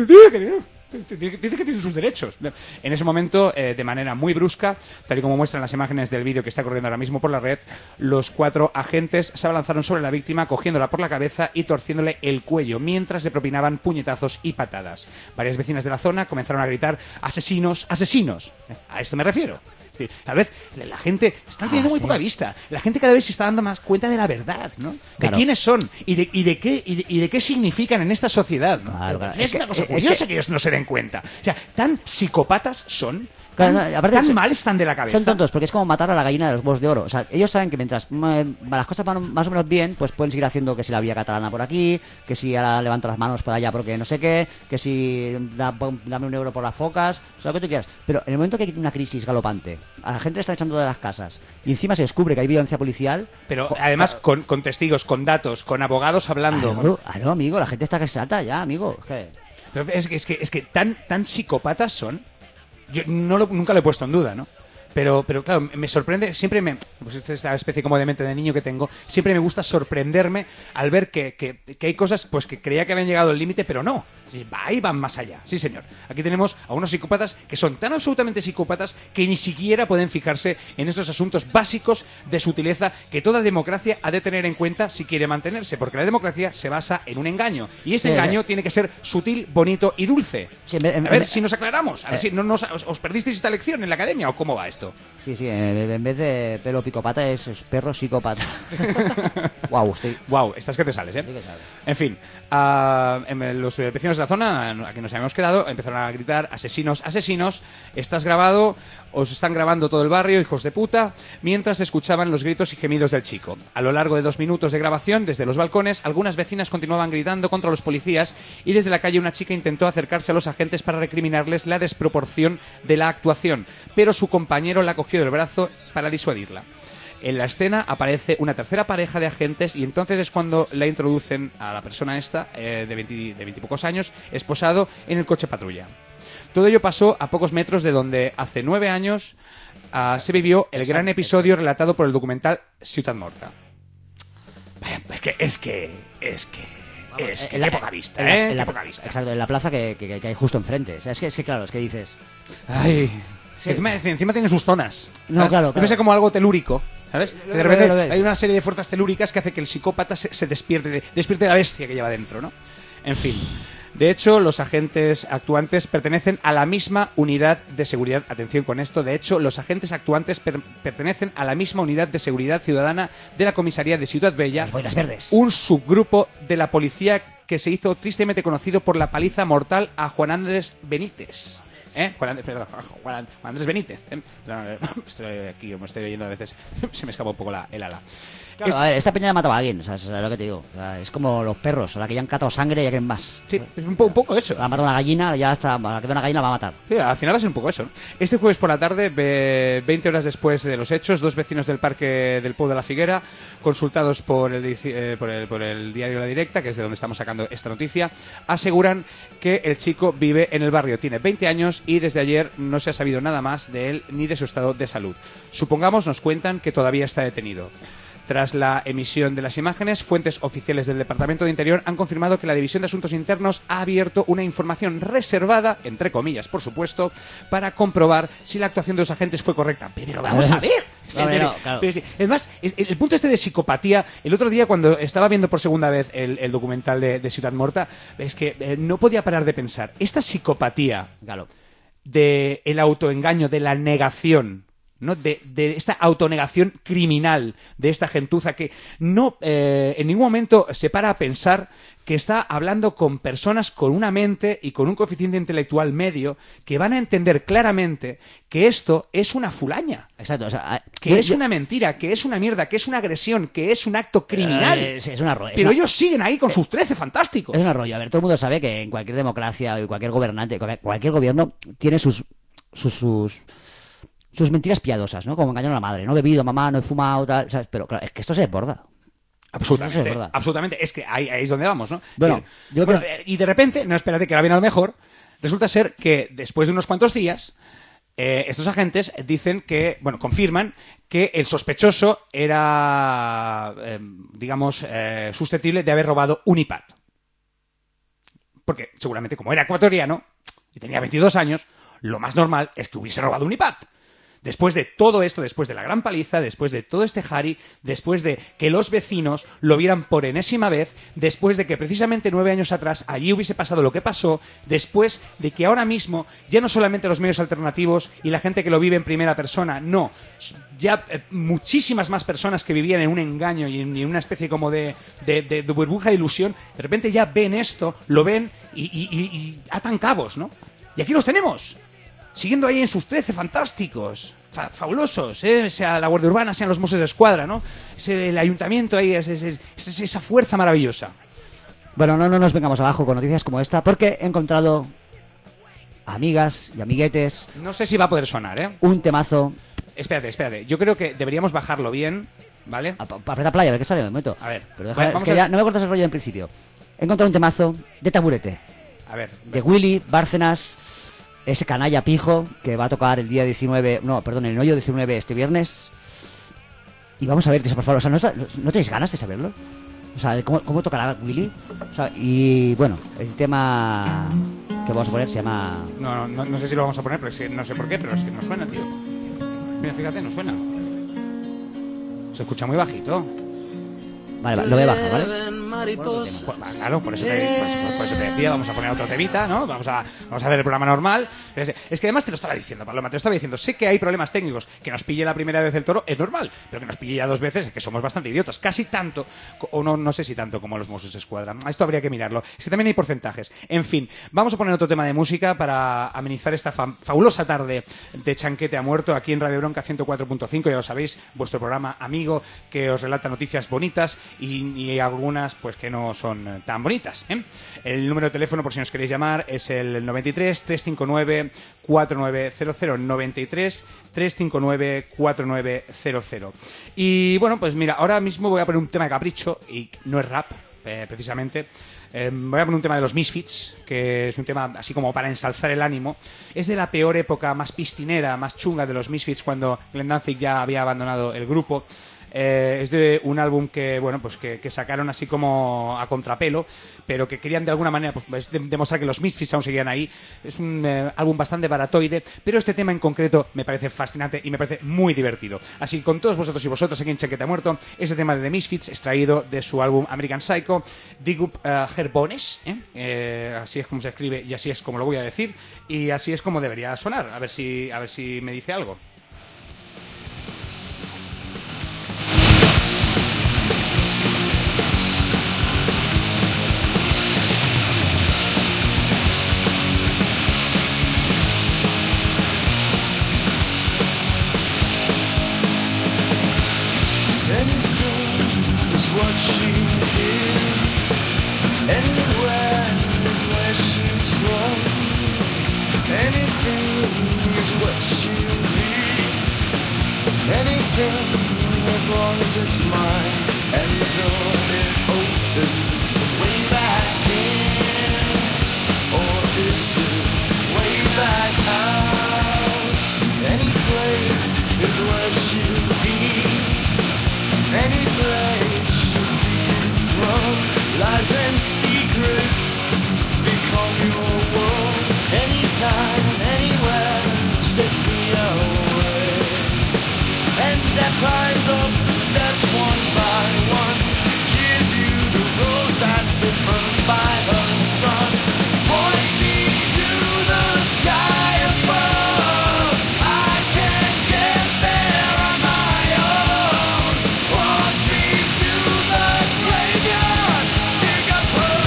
Dice que tiene sus derechos. En ese momento, de manera muy brusca, tal y como muestran las imágenes del vídeo que está corriendo ahora mismo por la red, los 4 agentes se abalanzaron sobre la víctima, cogiéndola por la cabeza y torciéndole el cuello, mientras le propinaban puñetazos y patadas. Varias vecinas de la zona comenzaron a gritar: ¡asesinos, asesinos! A esto me refiero. A vez la gente está teniendo muy poca vista. La gente cada vez se está dando más cuenta de la verdad, ¿no? De quiénes son y de qué significan en esta sociedad, ¿no? Claro. Es una cosa curiosa que ellos no se den cuenta. O sea, tan psicópatas son. Tan mal están de la cabeza. Son tontos, porque es como matar a la gallina de los huevos de oro. O sea, ellos saben que mientras las cosas van más o menos bien, pues pueden seguir haciendo que si la vía catalana por aquí, que si ahora levanto las manos por allá porque no sé qué, que si dame un euro por las focas, o sea, lo que tú quieras. Pero en el momento que hay una crisis galopante, a la gente le está echando de las casas y encima se descubre que hay violencia policial... Pero además con testigos, con datos, con abogados hablando... Claro, amigo, la gente está que se salta ya, amigo. Pero es que tan psicópatas son... Yo nunca lo he puesto en duda, ¿no? Pero claro, me sorprende, pues esta especie como de mente de niño que tengo, siempre me gusta sorprenderme al ver que hay cosas pues que creía que habían llegado al límite, pero no. Sí, ahí van más allá. Sí, señor. Aquí tenemos a unos psicópatas que son tan absolutamente psicópatas que ni siquiera pueden fijarse en estos asuntos básicos de sutileza que toda democracia ha de tener en cuenta si quiere mantenerse, porque la democracia se basa en un engaño. Y este engaño tiene que ser sutil, bonito y dulce. Sí, a ver si nos aclaramos. A ver si os perdisteis esta lección en la academia o cómo va esto. Sí, en vez de pelo picopata es perro psicópata. Wow, estás que te sales, ¿eh? Sí que sale. En fin, los vecinos de la zona a que nos habíamos quedado empezaron a gritar: asesinos, asesinos, estás grabado, os están grabando todo el barrio, hijos de puta, mientras escuchaban los gritos y gemidos del chico. A lo largo de 2 minutos de grabación, desde los balcones, algunas vecinas continuaban gritando contra los policías y desde la calle una chica intentó acercarse a los agentes para recriminarles la desproporción de la actuación, pero su compañero la cogió del brazo para disuadirla. En la escena aparece una tercera pareja de agentes y entonces es cuando la introducen a la persona esta, de 20 y pocos años, esposado en el coche patrulla. Todo ello pasó a pocos metros de donde hace 9 años se vivió el gran episodio relatado por el documental Ciutat Morta. Vaya, es que qué poca vista, qué poca vista. Exacto, en la plaza que hay justo enfrente. O sea, es que claro, es que dices... Ay... Sí. Encima tiene sus zonas. No, claro. Yo pensé como algo telúrico, ¿sabes? Que de repente hay una serie de fuerzas telúricas que hace que el psicópata se despierte de la bestia que lleva dentro, ¿no? En fin. De hecho, los agentes actuantes pertenecen a la misma unidad de seguridad. Atención con esto. De hecho, los agentes actuantes pertenecen a la misma unidad de seguridad ciudadana de la comisaría de Ciudad Bella. Las boinas verdes. Un subgrupo de la policía que se hizo tristemente conocido por la paliza mortal a Juan Andrés Benítez. Juan Andrés Benítez. Estoy aquí, me estoy leyendo a veces. Se me escapa un poco el ala. Claro, a ver, esta peña mataba a alguien, ¿sabes? Es lo que te digo. O sea, es como los perros, a la que ya han catado sangre ya quieren más. Sí, es un poco eso. Va a matar una gallina, ya está. A la que ve una gallina la va a matar. Sí, al final va a ser un poco eso, ¿no? Este jueves por la tarde, 20 horas después de los hechos, 2 vecinos del parque del Pou de la Figuera, consultados por el diario La Directa, que es de donde estamos sacando esta noticia, aseguran que el chico vive en el barrio, tiene 20 años y desde ayer no se ha sabido nada más de él ni de su estado de salud. Supongamos, nos cuentan que todavía está detenido. Tras la emisión de las imágenes, fuentes oficiales del Departamento de Interior han confirmado que la División de Asuntos Internos ha abierto una información reservada, entre comillas, por supuesto, para comprobar si la actuación de los agentes fue correcta. Pero vamos a ver. Claro. Es más, el punto este de psicopatía, el otro día cuando estaba viendo por segunda vez el documental de Ciutat Morta, es que no podía parar de pensar, esta psicopatía del autoengaño, de la negación, ¿no? De esta autonegación criminal de esta gentuza que no en ningún momento se para a pensar que está hablando con personas con una mente y con un coeficiente intelectual medio que van a entender claramente que esto es una fulaña. Exacto. O sea, es una mentira, que es una mierda, que es una agresión, que es un acto criminal. Es una rollo. Pero ellos siguen ahí con sus 13 fantásticos. Es una rollo. A ver, todo el mundo sabe que en cualquier democracia o cualquier gobernante, cualquier gobierno tiene sus mentiras piadosas, ¿no? Como engañar a la madre. No he bebido, mamá, no he fumado, tal, ¿sabes? Pero claro, es que esto se desborda. Absolutamente. Es que ahí es donde vamos, ¿no? Bueno, y de repente, no, espérate, que ahora viene a lo mejor, resulta ser que después de unos cuantos días, estos agentes dicen que, confirman que el sospechoso era, susceptible de haber robado un iPad. Porque seguramente como era ecuatoriano y tenía 22 años, lo más normal es que hubiese robado un iPad. Después de todo esto, después de la gran paliza, después de todo este jari, después de que los vecinos lo vieran por enésima vez, después de que precisamente 9 años atrás allí hubiese pasado lo que pasó, después de que ahora mismo ya no solamente los medios alternativos y la gente que lo vive en primera persona, no, ya muchísimas más personas que vivían en un engaño y en una especie como de burbuja de ilusión, de repente ya ven esto, lo ven y atan cabos, ¿no? Y aquí los tenemos. Siguiendo ahí en sus 13 fantásticos, fabulosos, sea la Guardia Urbana, sean los Mossos de Escuadra, ¿no? El ayuntamiento ahí, esa fuerza maravillosa. Bueno, no nos vengamos abajo con noticias como esta, porque he encontrado amigas y amiguetes. No sé si va a poder sonar, ¿eh? Un temazo. Espérate. Yo creo que deberíamos bajarlo bien, ¿vale? Aprieta playa, a ver qué sale, me meto. A ver. Pero ya no me cortas el rollo en principio. He encontrado un temazo de Taburete. A ver. De Willy Bárcenas. Ese canalla pijo que va a tocar el día 19... No, perdón, el Noyo 19 este viernes. Y vamos a ver, por favor, o sea, ¿no tenéis ganas de saberlo? O sea, ¿cómo tocará Willy? O sea, y bueno, el tema que vamos a poner se llama... No sé si lo vamos a poner, pero no sé por qué, pero es que no suena, tío. Mira, fíjate, no suena. Se escucha muy bajito. Vale, lo voy a bajar, ¿vale? Claro, por eso te decía, vamos a poner otro temita, ¿no? Vamos a hacer el programa normal. Es que además te lo estaba diciendo, Paloma, sé que hay problemas técnicos. Que nos pille la primera vez el toro es normal, pero que nos pille ya 2 veces es que somos bastante idiotas. Casi tanto, o no sé si tanto como los Mossos de Escuadra. Esto habría que mirarlo. Es que también hay porcentajes. En fin, vamos a poner otro tema de música para amenizar esta fabulosa tarde de Chanquete a Muerto aquí en Radio Bronca 104.5. Ya lo sabéis, vuestro programa amigo que os relata noticias bonitas y algunas pues que no son tan bonitas, ¿eh? El número de teléfono, por si nos queréis llamar, es el 93 359 4900, 93 359 4900. Y bueno, pues mira, ahora mismo voy a poner un tema de capricho y no es rap, precisamente. Voy a poner un tema de los Misfits, que es un tema así como para ensalzar el ánimo. Es de la peor época, más piscinera, más chunga de los Misfits, cuando Glenn Danzig ya había abandonado el grupo. Es de un álbum que, bueno, pues que sacaron así como a contrapelo, pero que querían de alguna manera pues, demostrar que los Misfits aún seguían ahí. Es un álbum bastante baratoide, pero este tema en concreto me parece fascinante y me parece muy divertido. Así que con todos vosotros y vosotras aquí en Chaqueta Muerto, este tema de The Misfits extraído de su álbum American Psycho, Dig Up Her Bones, así es como se escribe y así es como lo voy a decir, y así es como debería sonar. A ver si me dice algo. As long as it's mine, and the door it opens way back in, or is it way back out? Any place is where she'll be, any place she'll see you from. Lies and secrets become your world. Anytime, anywhere, takes me away. And that climbs up the steps one by one to give you the rose that's been burned by the sun. Point me to the sky above. I can't get there on my own. Walk me to the graveyard, dig up her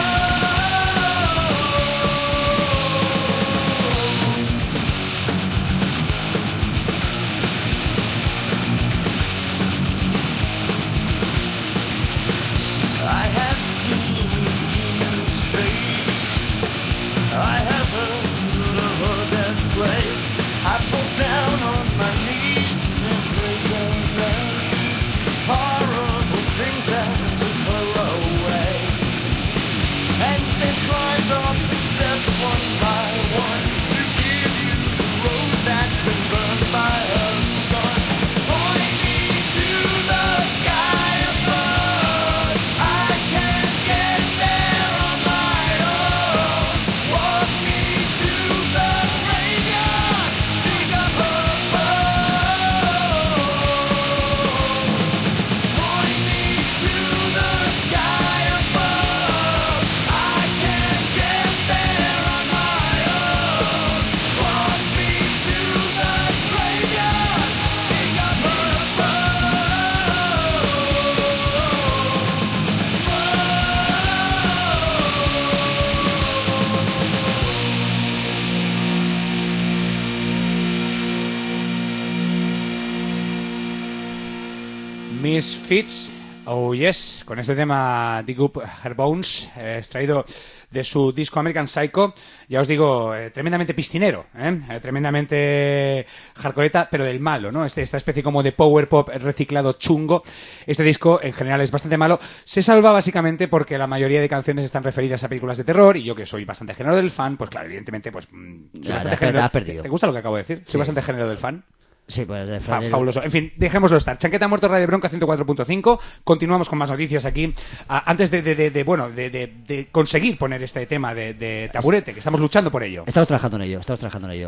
I have seen demons face, I have heard of her death place. I fall down on my knees and pray to them. Horrible things that took her away. And then climbs up the steps one by one to give you the rose that's been burned by her sun. Point me to the sky above. I can't get there on my own. Walk me to the graveyard, dig up her bones. Point me to the sky above. I can't get there on my own. Walk me to the graveyard, dig up her Misfits, oh yes, con este tema Dig Up Her Bones, extraído de su disco American Psycho, ya os digo, tremendamente piscinero, tremendamente hardcoreta, pero del malo, ¿no? Esta especie como de power pop reciclado chungo. Este disco en general es bastante malo. Se salva básicamente porque la mayoría de canciones están referidas a películas de terror, y yo que soy bastante género del fan, pues claro, evidentemente, pues soy bastante género. ¿Te gusta lo que acabo de decir? Sí. Soy bastante género del fan. Sí, pues fabuloso. En fin, dejémoslo estar. Chanqueta Muerto, Radio Bronca 104.5. Continuamos con más noticias aquí. Antes de conseguir poner este tema de Taburete, que estamos luchando por ello. Estamos trabajando en ello.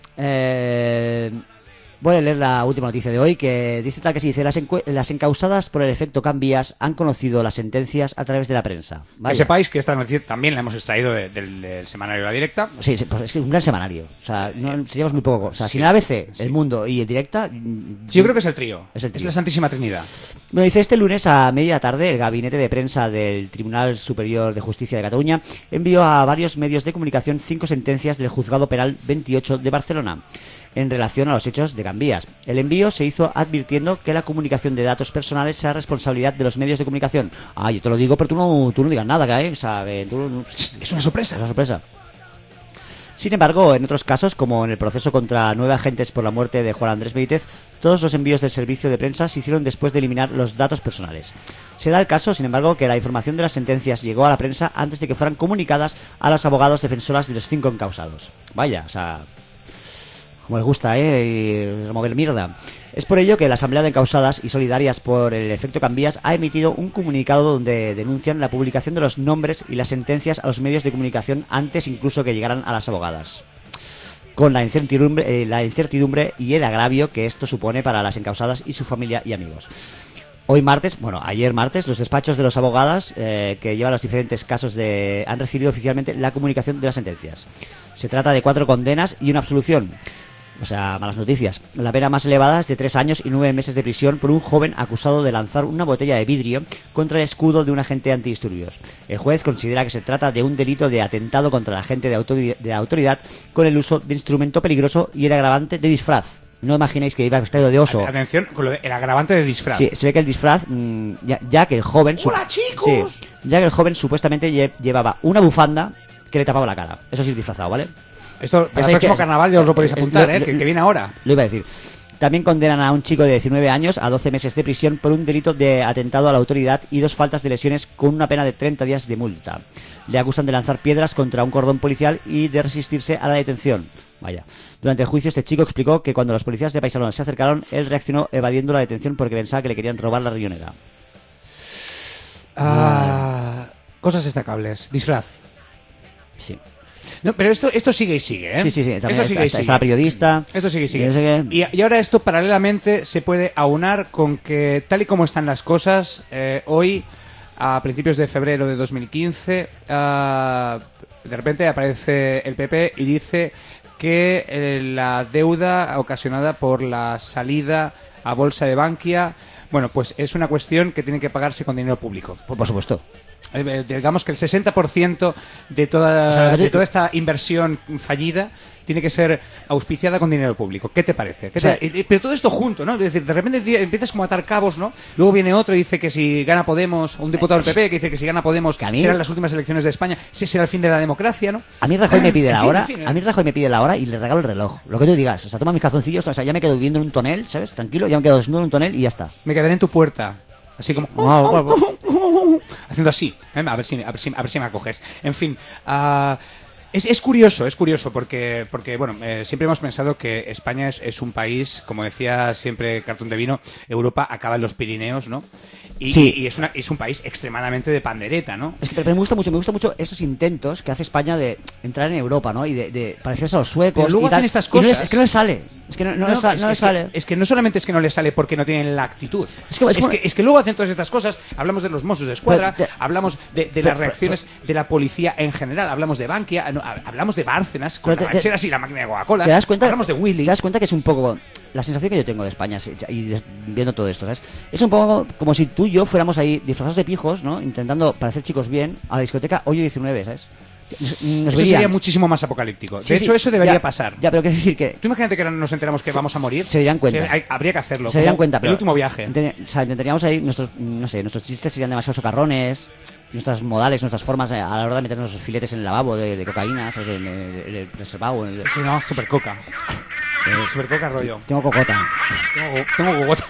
Voy a leer la última noticia de hoy, que dice tal que se dice: las encausadas por el efecto Cambias han conocido las sentencias a través de la prensa. Vaya. Que sepáis que esta noticia también la hemos extraído del semanario La Directa. Sí, pues es que es un gran semanario. O sea, no seríamos muy poco. O sea, sin ABC, El Mundo y El Directa. Yo creo que es el trío. Es la Santísima Trinidad. Bueno, dice: este lunes a media tarde, el gabinete de prensa del Tribunal Superior de Justicia de Cataluña envió a varios medios de comunicación 5 sentencias del Juzgado Penal 28 de Barcelona en relación a los hechos de Cambias. El envío se hizo advirtiendo que la comunicación de datos personales será responsabilidad de los medios de comunicación. Yo te lo digo, pero tú no digas nada, ¿eh? O sea, es una sorpresa. Es una sorpresa. Sin embargo, en otros casos, como en el proceso contra 9 agentes por la muerte de Juan Andrés Benítez, Todos los envíos del servicio de prensa se hicieron después de eliminar los datos personales. Se da el caso, sin embargo, que la información de las sentencias llegó a la prensa antes de que fueran comunicadas a los abogados defensoras de los 5 encausados. Vaya, o sea, como les gusta, y remover mierda. Es por ello que la Asamblea de Encausadas y Solidarias por el efecto Cambias ha emitido un comunicado donde denuncian la publicación de los nombres y las sentencias a los medios de comunicación antes incluso que llegaran a las abogadas, con la incertidumbre y el agravio que esto supone para las encausadas y su familia y amigos. Ayer martes, los despachos de los abogados que llevan los diferentes casos han recibido oficialmente la comunicación de las sentencias. Se trata de 4 condenas y una absolución. O sea, malas noticias. La pena más elevada es de 3 años y 9 meses de prisión por un joven acusado de lanzar una botella de vidrio contra el escudo de un agente antidisturbios. El juez considera que se trata de un delito de atentado contra el agente de autoridad con el uso de instrumento peligroso y el agravante de disfraz. No imaginéis que iba vestido de oso. Atención con el agravante de disfraz. Sí, se ve que el disfraz, ya que el joven... ¡Hola, chicos! Sí, ya que el joven supuestamente llevaba una bufanda que le tapaba la cara. Eso sí, disfrazado, ¿vale? Esto para el próximo carnaval ya os lo podéis apuntar, que viene ahora. Lo iba a decir. También condenan a un chico de 19 años a 12 meses de prisión por un delito de atentado a la autoridad y 2 faltas de lesiones con una pena de 30 días de multa. Le acusan de lanzar piedras contra un cordón policial y de resistirse a la detención. Vaya. Durante el juicio este chico explicó que cuando los policías de Paisalón se acercaron, él reaccionó evadiendo la detención porque pensaba que le querían robar la riñonera. Cosas destacables. Disfraz. Sí. No, pero esto sigue y sigue, ¿eh? Sí. También esto sigue y sigue. Está la periodista. Esto sigue y sigue. Y ahora esto paralelamente se puede aunar con que, tal y como están las cosas, hoy, a principios de febrero de 2015, de repente aparece el PP y dice que la deuda ocasionada por la salida a bolsa de Bankia, bueno, pues es una cuestión que tiene que pagarse con dinero público. Por supuesto. Digamos que el 60% de toda esta inversión fallida tiene que ser auspiciada con dinero público. ¿Qué te parece? Pero todo esto junto, ¿no? Es decir, de repente empiezas como a atar cabos, ¿no? Luego viene otro y dice que si gana Podemos, un diputado del PP que dice que si gana Podemos serán las últimas elecciones de España, será el fin de la democracia, ¿no? A mí Rajoy me pide la hora, y le regalo el reloj. Lo que tú digas, o sea, toma mis calzoncillos, o sea, ya me quedo viviendo en un tonel, ¿sabes? Tranquilo, ya me quedo desnudo en un tonel y ya está. Me quedaré en tu puerta. Así como... haciendo así. A ver si me acoges. En fin... Es curioso porque bueno, siempre hemos pensado que España es un país, como decía siempre Cartón de Vino, Europa acaba en los Pirineos, ¿no? Y es un país extremadamente de pandereta, ¿no? Es que me gusta mucho esos intentos que hace España de entrar en Europa, ¿no? Y de parecerse a los suecos. Pero luego hacen estas cosas. Es que no les sale. Es que no les sale. Es que no solamente es que no les sale porque no tienen la actitud. Es que luego hacen todas estas cosas. Hablamos de los Mossos de Escuadra, hablamos de las reacciones de la policía en general, hablamos de Bankia, hablamos de Bárcenas con las rancheras y la máquina de Coca-Cola. Hablamos de Willy. ¿Te das cuenta que es un poco la sensación que yo tengo de España y viendo todo esto, ¿sabes? Es un poco como si tú y yo fuéramos ahí disfrazados de pijos, ¿no? Intentando parecer chicos bien a la discoteca Hoyo 19, ¿sabes? Eso sería muchísimo más apocalíptico. De hecho, eso debería pasar. Ya, pero quiero decir que... Tú imagínate que nos enteramos que vamos a morir. Se darían cuenta. Habría que hacerlo. Se darían cuenta. El último viaje. Intentaríamos ahí nuestros chistes serían demasiado socarrones, nuestras modales, nuestras formas a la hora de meternos los filetes en el lavabo de cocaína, ¿sabes? En el reservado. Sí, no, super coca. Super coca rollo. Tengo cocota. Tengo cocota.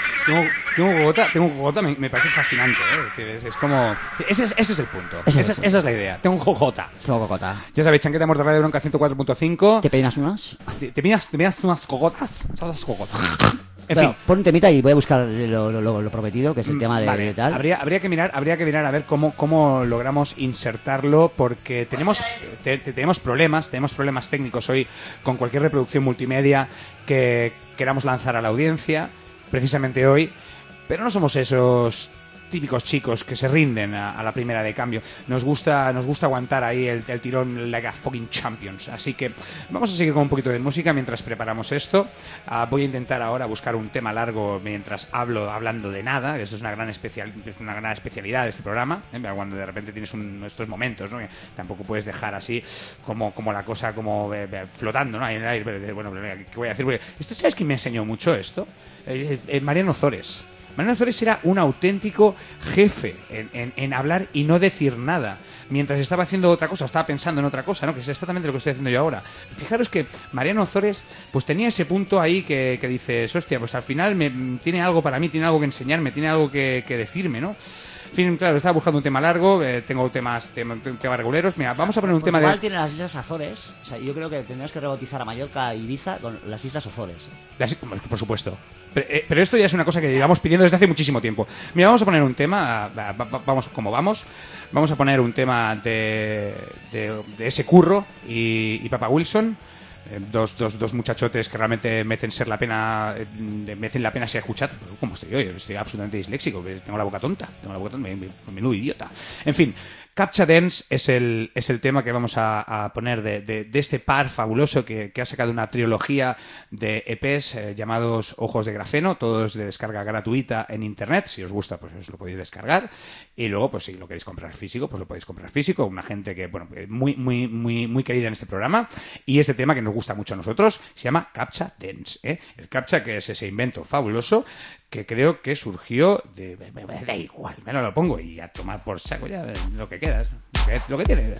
Tengo cocota, me parece fascinante, ¿eh? Es como... Ese es el punto. Esa es la idea. Tengo cocota. Ya sabéis, Chanqueta Muerta Radio Bronca 104.5. ¿Te peinas unas? ¿Te peinas unas cocotas? ¿Sabes cocotas? En fin. Pon un temita y voy a buscar lo prometido, que es el tema de tal. Habría que mirar a ver cómo logramos insertarlo, porque tenemos problemas técnicos hoy con cualquier reproducción multimedia que queramos lanzar a la audiencia, precisamente hoy, pero no somos esos típicos chicos que se rinden a la primera de cambio. Nos gusta aguantar ahí el tirón like a fucking champions. Así que vamos a seguir con un poquito de música mientras preparamos esto. Voy a intentar ahora buscar un tema largo mientras hablando de nada. Esto es una gran especialidad de este programa, cuando de repente tienes estos momentos, ¿no? Que tampoco puedes dejar así como la cosa como flotando, ¿no? Ahí en el aire. Bueno, ¿qué voy a decir? ¿Sabes quién me enseñó mucho esto? Mariano Zores. Mariano Ozores era un auténtico jefe en hablar y no decir nada. Mientras estaba haciendo otra cosa, estaba pensando en otra cosa, ¿no? Que es exactamente lo que estoy haciendo yo ahora. Fijaros que Mariano Ozores pues tenía ese punto ahí que dices, hostia, pues al final tiene algo para mí, tiene algo que enseñarme, tiene algo que decirme, ¿no? En fin, claro, estaba buscando un tema largo, tengo temas reguleros. Mira, vamos a poner un tema igual tiene las Islas Azores. O sea, yo creo que tendrás que rebautizar a Mallorca y Ibiza con las Islas Azores. Por supuesto. Pero esto ya es una cosa que llevamos pidiendo desde hace muchísimo tiempo. Mira, vamos a poner un tema, vamos a poner un tema de ese Curro y Papa Wilson. Dos muchachotes que realmente merecen la pena ser escuchados. ¿Cómo estoy yo? Estoy absolutamente disléxico, tengo la boca tonta, menudo idiota. En fin, Captcha Dance es el tema que vamos a poner de este par fabuloso que ha sacado una trilogía de EPs llamados Ojos de Grafeno, todos de descarga gratuita en internet. Si os gusta, pues os lo podéis descargar. Y luego, pues si lo queréis comprar físico, pues lo podéis comprar físico. Una gente que, bueno, muy querida en este programa. Y este tema que nos gusta mucho a nosotros se llama Captcha Dance, ¿eh? El Captcha, que es ese invento fabuloso que creo que surgió de... Me da igual, me lo pongo y a tomar por saco ya lo que queda, lo que tiene.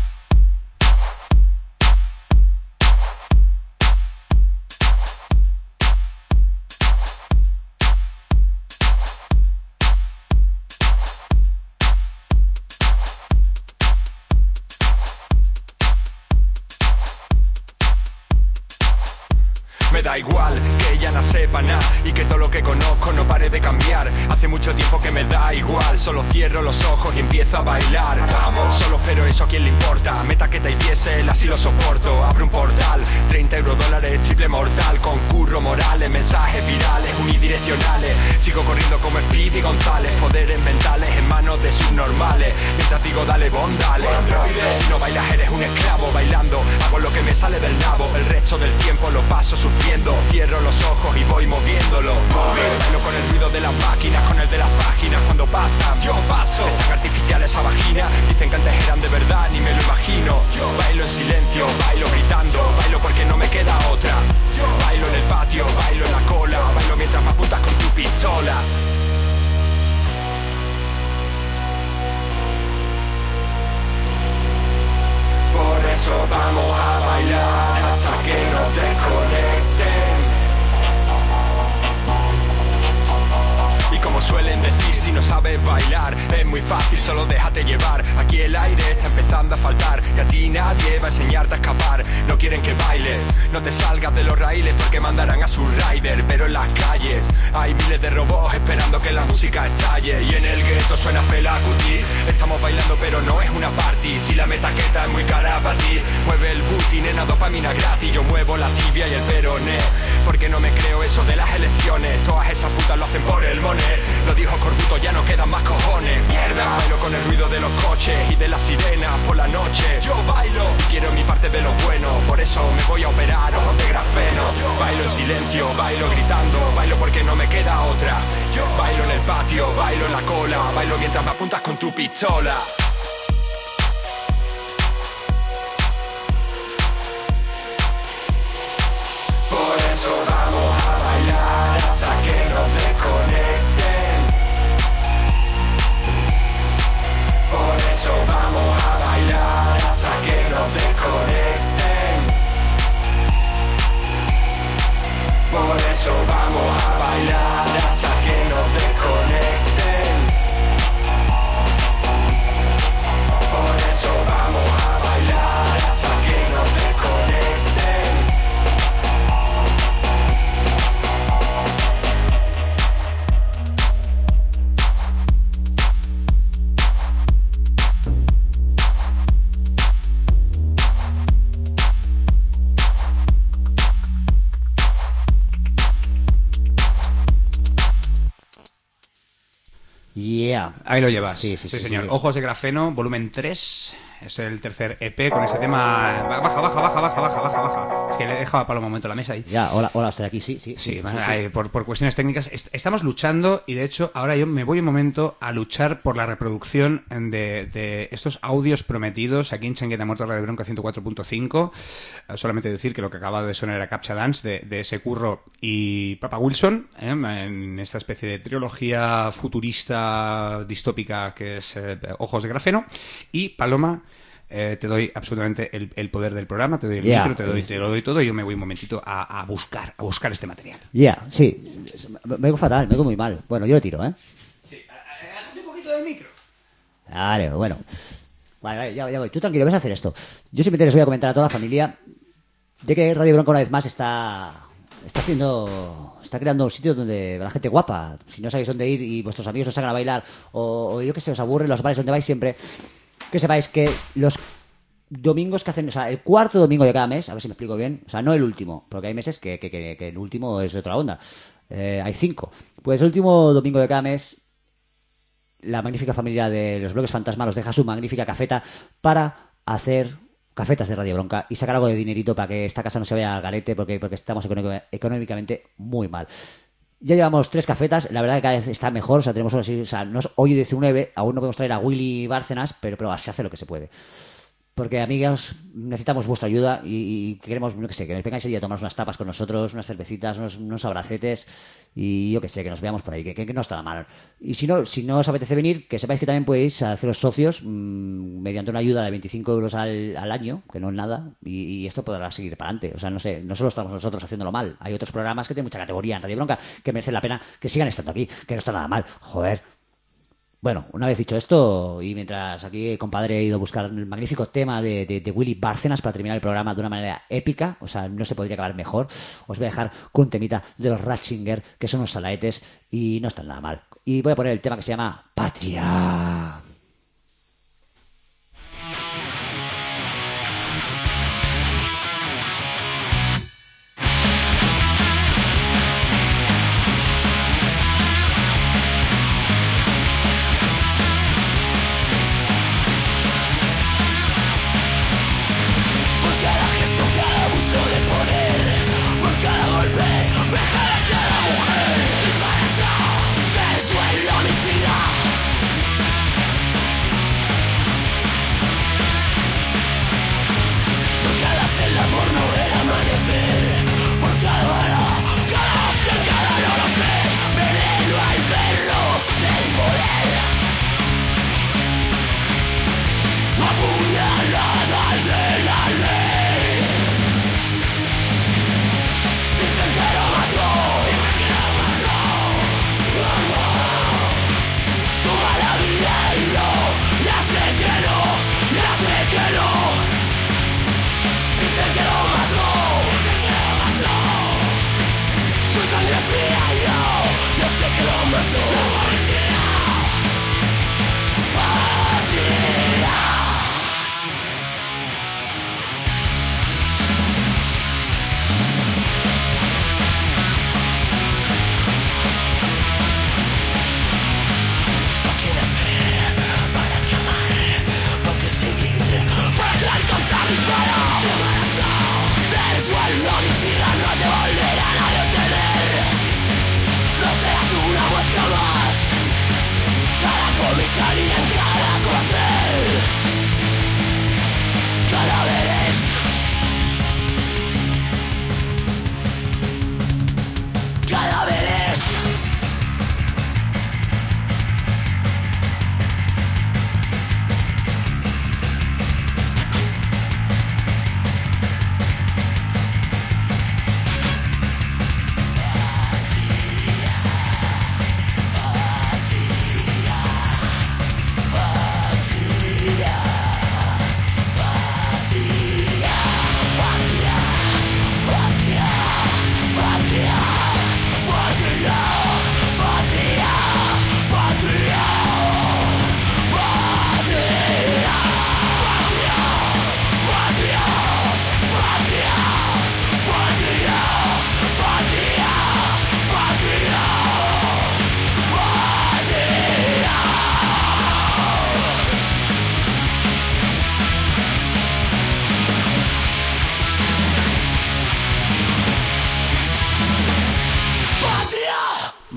Me da igual que ella no sepa nada y que todo lo que conozco no pare de cambiar. Hace mucho tiempo que me da igual, solo cierro los ojos y empiezo a bailar. Vamos, solo espero eso a quien le importa. Metaqueta y diésel, así lo soporto. Abre un portal, 30 $, triple mortal. Con Curro Morales, mensajes virales, unidireccionales. Sigo corriendo como el Speedy González. Poderes mentales en manos de subnormales. Mientras digo dale bon, dale. Si no bailas eres un esclavo bailando. Hago lo que me sale del nabo. El resto del tiempo lo paso sufriendo. Cierro los ojos y voy moviéndolo. Bailo con el ruido de las máquinas, con el de las páginas cuando pasan. Yo paso. Están artificiales esa vagina. Dicen que antes eran de verdad, ni me lo imagino. Yo bailo en silencio, bailo gritando. Bailo porque no me queda otra. Bailo en el patio, bailo en la cola. Bailo mientras me apuntas con tu pistola. Por eso vamos a bailar hasta que nos desconecten. Y como suelen decir, si no sabes bailar es muy fácil, solo déjate llevar. Aquí el aire está empezando a faltar y a ti nadie va a enseñarte a escapar. No quieren que bailes, no te salgas de los raíles porque mandarán a su rider. Pero en las calles hay miles de robots esperando que la música estalle. Y en el gueto suena Fela Kuti. Estamos bailando pero no es una party. Si la metaqueta es muy cara para ti, mueve el booty, nena, dopamina gratis. Yo muevo la tibia y el peroné, porque no me creo eso de las elecciones. Todas esas putas lo hacen por el money. Lo dijo Corbuto, ya no quedan más cojones. Mierda, bailo con el ruido de los coches y de las sirenas por la noche. Yo bailo y quiero mi parte de lo bueno, por eso me voy a operar ojos de grafeno. Bailo en silencio, bailo gritando, bailo porque no me queda otra. Bailo en el patio, bailo en la cola, bailo mientras me apuntas con tu pistola. Por eso vamos a bailar hasta que nos desconecten. Por eso vamos a bailar hasta que nos desconecten. Por eso vamos a bailar hasta que nos desconecten. Por eso vamos a bailar hasta que nos desconecten. Yeah. Ahí lo llevas. Sí, señor. Sí. Ojos de Grafeno, volumen 3. Es el tercer EP con ese tema. Baja. Es que le he dejado a Paloma un momento la mesa ahí. Ya, hola, estoy aquí, sí. Sí, por cuestiones técnicas. Estamos luchando y de hecho ahora yo me voy un momento a luchar por la reproducción de estos audios prometidos aquí en Changueta Muerto Radio Bronca 104.5. Solamente decir que lo que acaba de sonar era Captcha Dance de ese Curro y Papa Wilson, en esta especie de trilogía futurista distópica que es Ojos de Grafeno. Y Paloma, te doy absolutamente el poder del programa, te doy el micro, te lo doy todo y yo me voy un momentito a buscar este material. Sí, me vengo fatal, me vengo muy mal. Bueno, yo lo tiro, Sí, hazte un poquito del micro. Vale, bueno. Vale, ya voy. Tú tranquilo, vas a hacer esto. Yo simplemente les voy a comentar a toda la familia de que Radio Bronca una vez más está creando un sitio donde la gente guapa, si no sabéis dónde ir y vuestros amigos os hagan a bailar o yo que sé, os aburren los bares donde vais siempre, que sepáis que los domingos que hacen, o sea, el cuarto domingo de cada mes, a ver si me explico bien, o sea, no el último, porque hay meses que el último es otra onda, hay 5. Pues el último domingo de cada mes, la magnífica familia de los bloques fantasma os deja su magnífica cafeta para hacer cafetas de Radio Bronca y sacar algo de dinerito para que esta casa no se vaya al garete porque estamos económicamente muy mal. Ya llevamos 3 cafetas, la verdad que cada vez está mejor, o sea, tenemos así, o sea, hoy 19, aún no podemos traer a Willy Bárcenas, pero se hace lo que se puede. Porque, amigos, necesitamos vuestra ayuda y queremos, no que sé, que nos vengáis el día a tomar unas tapas con nosotros, unas cervecitas, unos abracetes y yo que sé, que nos veamos por ahí, que no está mal. Y si no os apetece venir, que sepáis que también podéis haceros socios mediante una ayuda de 25 euros al año, que no es nada, y esto podrá seguir para adelante. O sea, no sé, no solo estamos nosotros haciéndolo mal, hay otros programas que tienen mucha categoría en Radio Bronca que merecen la pena que sigan estando aquí, que no está nada mal, joder. Bueno, una vez dicho esto, y mientras aquí, compadre, he ido a buscar el magnífico tema de Willy Bárcenas para terminar el programa de una manera épica, o sea, no se podría acabar mejor, os voy a dejar con un temita de los Ratzinger, que son unos salaetes y no están nada mal. Y voy a poner el tema que se llama Patria. Homicida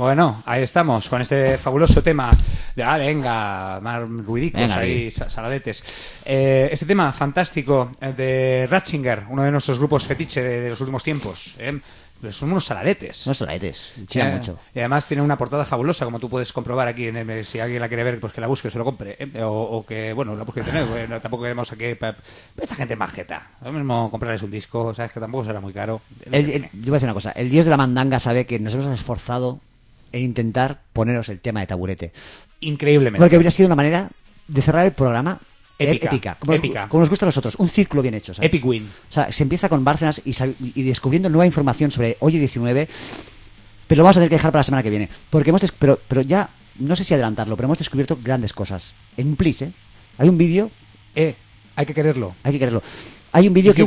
Bueno, ahí estamos, con este fabuloso tema de, venga, más ruidicos, venga, ahí, saladetes. Este tema fantástico de Ratzinger, uno de nuestros grupos fetiche de los últimos tiempos, Pues son unos saladetes. Unos saladetes, chilla mucho. Y además tiene una portada fabulosa, como tú puedes comprobar aquí. Si alguien la quiere ver, pues que la busque o se lo compre. O que, bueno, la busque en internet. Bueno, tampoco queremos aquí. Esta gente es majeta. Lo mismo comprarles un disco, sabes que tampoco será muy caro. Yo voy a decir una cosa. El dios de la mandanga sabe que nos hemos esforzado en intentar poneros el tema de Taburete. Increíblemente. Porque habría sido una manera de cerrar el programa. Épica. Como nos gusta a nosotros, un círculo bien hecho, ¿sabes? Epic win. O sea, se empieza con Bárcenas y descubriendo nueva información sobre Hoyo 19, pero lo vamos a tener que dejar para la semana que viene. Porque pero ya, no sé si adelantarlo, pero hemos descubierto grandes cosas. En un plis, Hay un vídeo... hay que quererlo. Hay un vídeo que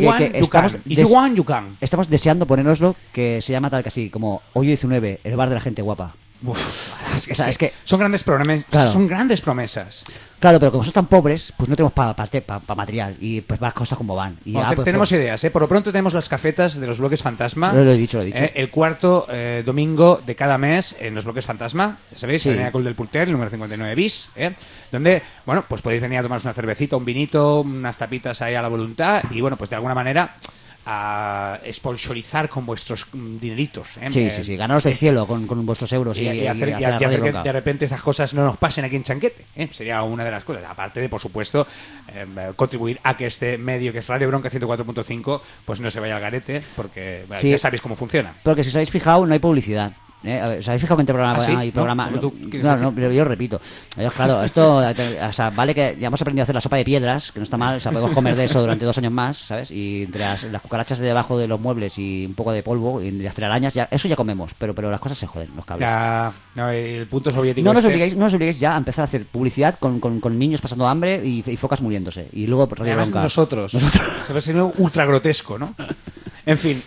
estamos deseando ponérnoslo, que se llama tal que así, como Hoyo 19, el bar de la gente guapa. Es que son grandes promesas. Claro. Son grandes promesas. Claro, pero como somos tan pobres, pues no tenemos para material. Y pues las cosas como van. Y bueno, tenemos ideas, Por lo pronto tenemos las cafetas de los bloques fantasma. Lo he dicho. El cuarto domingo de cada mes en los bloques fantasma. ¿Sabéis? En el Col del Pulter, el número 59 bis. Donde, bueno, pues podéis venir a tomaros una cervecita, un vinito, unas tapitas ahí a la voluntad. Y bueno, pues de alguna manera... a sponsorizar con vuestros dineritos. Sí, ganaros del cielo con vuestros euros y hacer que de repente esas cosas no nos pasen aquí en Chanquete. Sería una de las cosas. Aparte de, por supuesto, contribuir a que este medio, que es Radio Bronca 104.5, pues no se vaya al garete, porque ya sabéis cómo funciona. Porque si os habéis fijado, no hay publicidad. A ver, ¿os habéis fijado que entre programa y programa? No, pero yo repito. Claro, esto, o sea, vale que ya hemos aprendido a hacer la sopa de piedras, que no está mal, o sea, podemos comer de eso durante 2 años más, ¿sabes? Y entre las cucarachas de debajo de los muebles y un poco de polvo y las telarañas, eso ya comemos, pero las cosas se joden, los cables. El punto soviético. No nos obliguéis ya a empezar a hacer publicidad con niños pasando hambre y focas muriéndose. Y luego nosotros. Se ve siendo ultra grotesco, ¿no? En fin,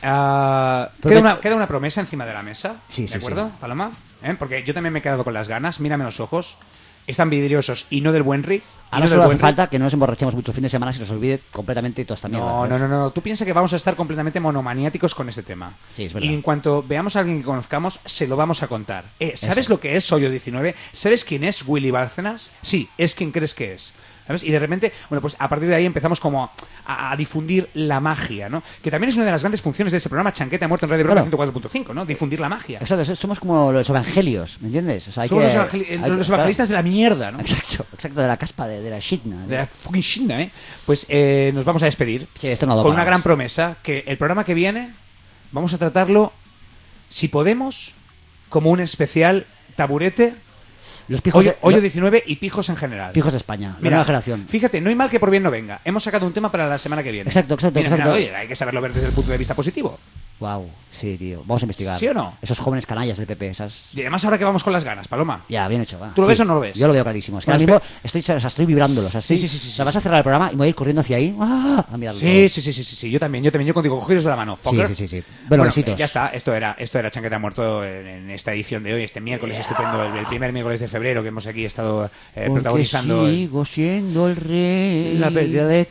queda una promesa encima de la mesa, ¿de acuerdo, Paloma? Porque yo también me he quedado con las ganas, mírame los ojos, están vidriosos y no del buen Rick. Ahora solo hace falta que no nos emborrachemos mucho fin de semana, se nos olvide completamente toda esta mierda. No, tú piensas que vamos a estar completamente monomaniáticos con este tema. Sí, es verdad. Y en cuanto veamos a alguien que conozcamos, se lo vamos a contar. ¿Sabes lo que es Hoyo 19? ¿Sabes quién es Willy Bárcenas? Sí, es quien crees que es. ¿Sabes? Y de repente, bueno, pues a partir de ahí empezamos como a difundir la magia, ¿no? Que también es una de las grandes funciones de ese programa Chanquete ha muerto en Radio Bronca 104.5, ¿no? Difundir la magia. Exacto, somos como los evangelios, ¿me entiendes? O sea, somos los evangelistas de la mierda, ¿no? Exacto, de la caspa, de la shitna. De la fucking shitna, Pues nos vamos a despedir con una gran promesa, que el programa que viene vamos a tratarlo, si podemos, como un especial Taburete... Los pijos Hoyo 19 y pijos en general. Pijos de España, la nueva generación. Fíjate, no hay mal que por bien no venga. Hemos sacado un tema para la semana que viene. Exacto. Mira, oye, hay que saberlo ver desde el punto de vista positivo. Wow, sí, tío. Vamos a investigar. ¿Sí o no? Esos jóvenes canallas del PP, esas... Y además ahora que vamos con las ganas, Paloma. Ya, bien hecho, va. ¿Tú lo ves o no lo ves? Yo lo veo clarísimo. Es que ahora mismo estoy vibrándolo. O sea, sí. Vas a cerrar el programa y me voy a ir corriendo hacia ahí a mirarlo. Sí. Yo también. Yo contigo, cogidos de la mano. Sí. Bueno, besitos. Ya está. Esto era Chanquete ha muerto en esta edición de hoy, este miércoles estupendo, el primer miércoles de febrero que hemos aquí estado protagonizando. Sigo siendo el rey. La pérdida de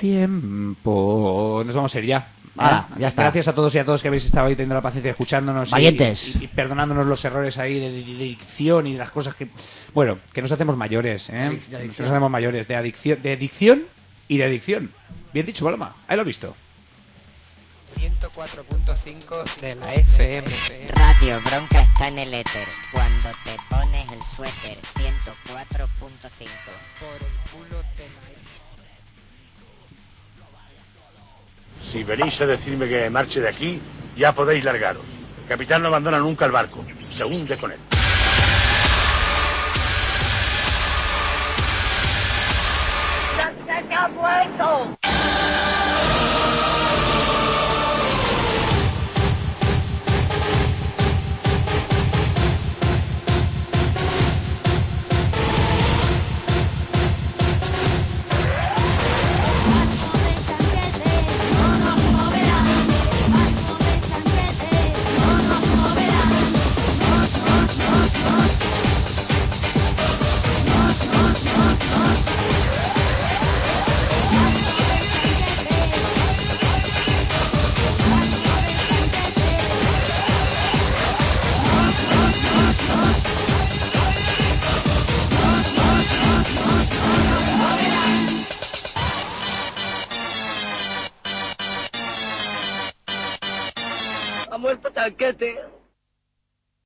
tiempo. Nos vamos a ir ya. Ya está. Gracias a todos y a todos que habéis estado ahí teniendo la paciencia de escuchándonos valientes y perdonándonos los errores ahí de dicción y de las cosas que nos hacemos mayores, nos hacemos mayores de adicción y de adicción. Bien dicho, Paloma, ahí lo he visto. 104.5 de la FM. Radio Bronca está en el éter cuando te pones el suéter. 104.5. Por el culo te la... Si venís a decirme que me marche de aquí, ya podéis largaros. El capitán no abandona nunca el barco, se hunde con él. ¡Se ha muerto! tanquete.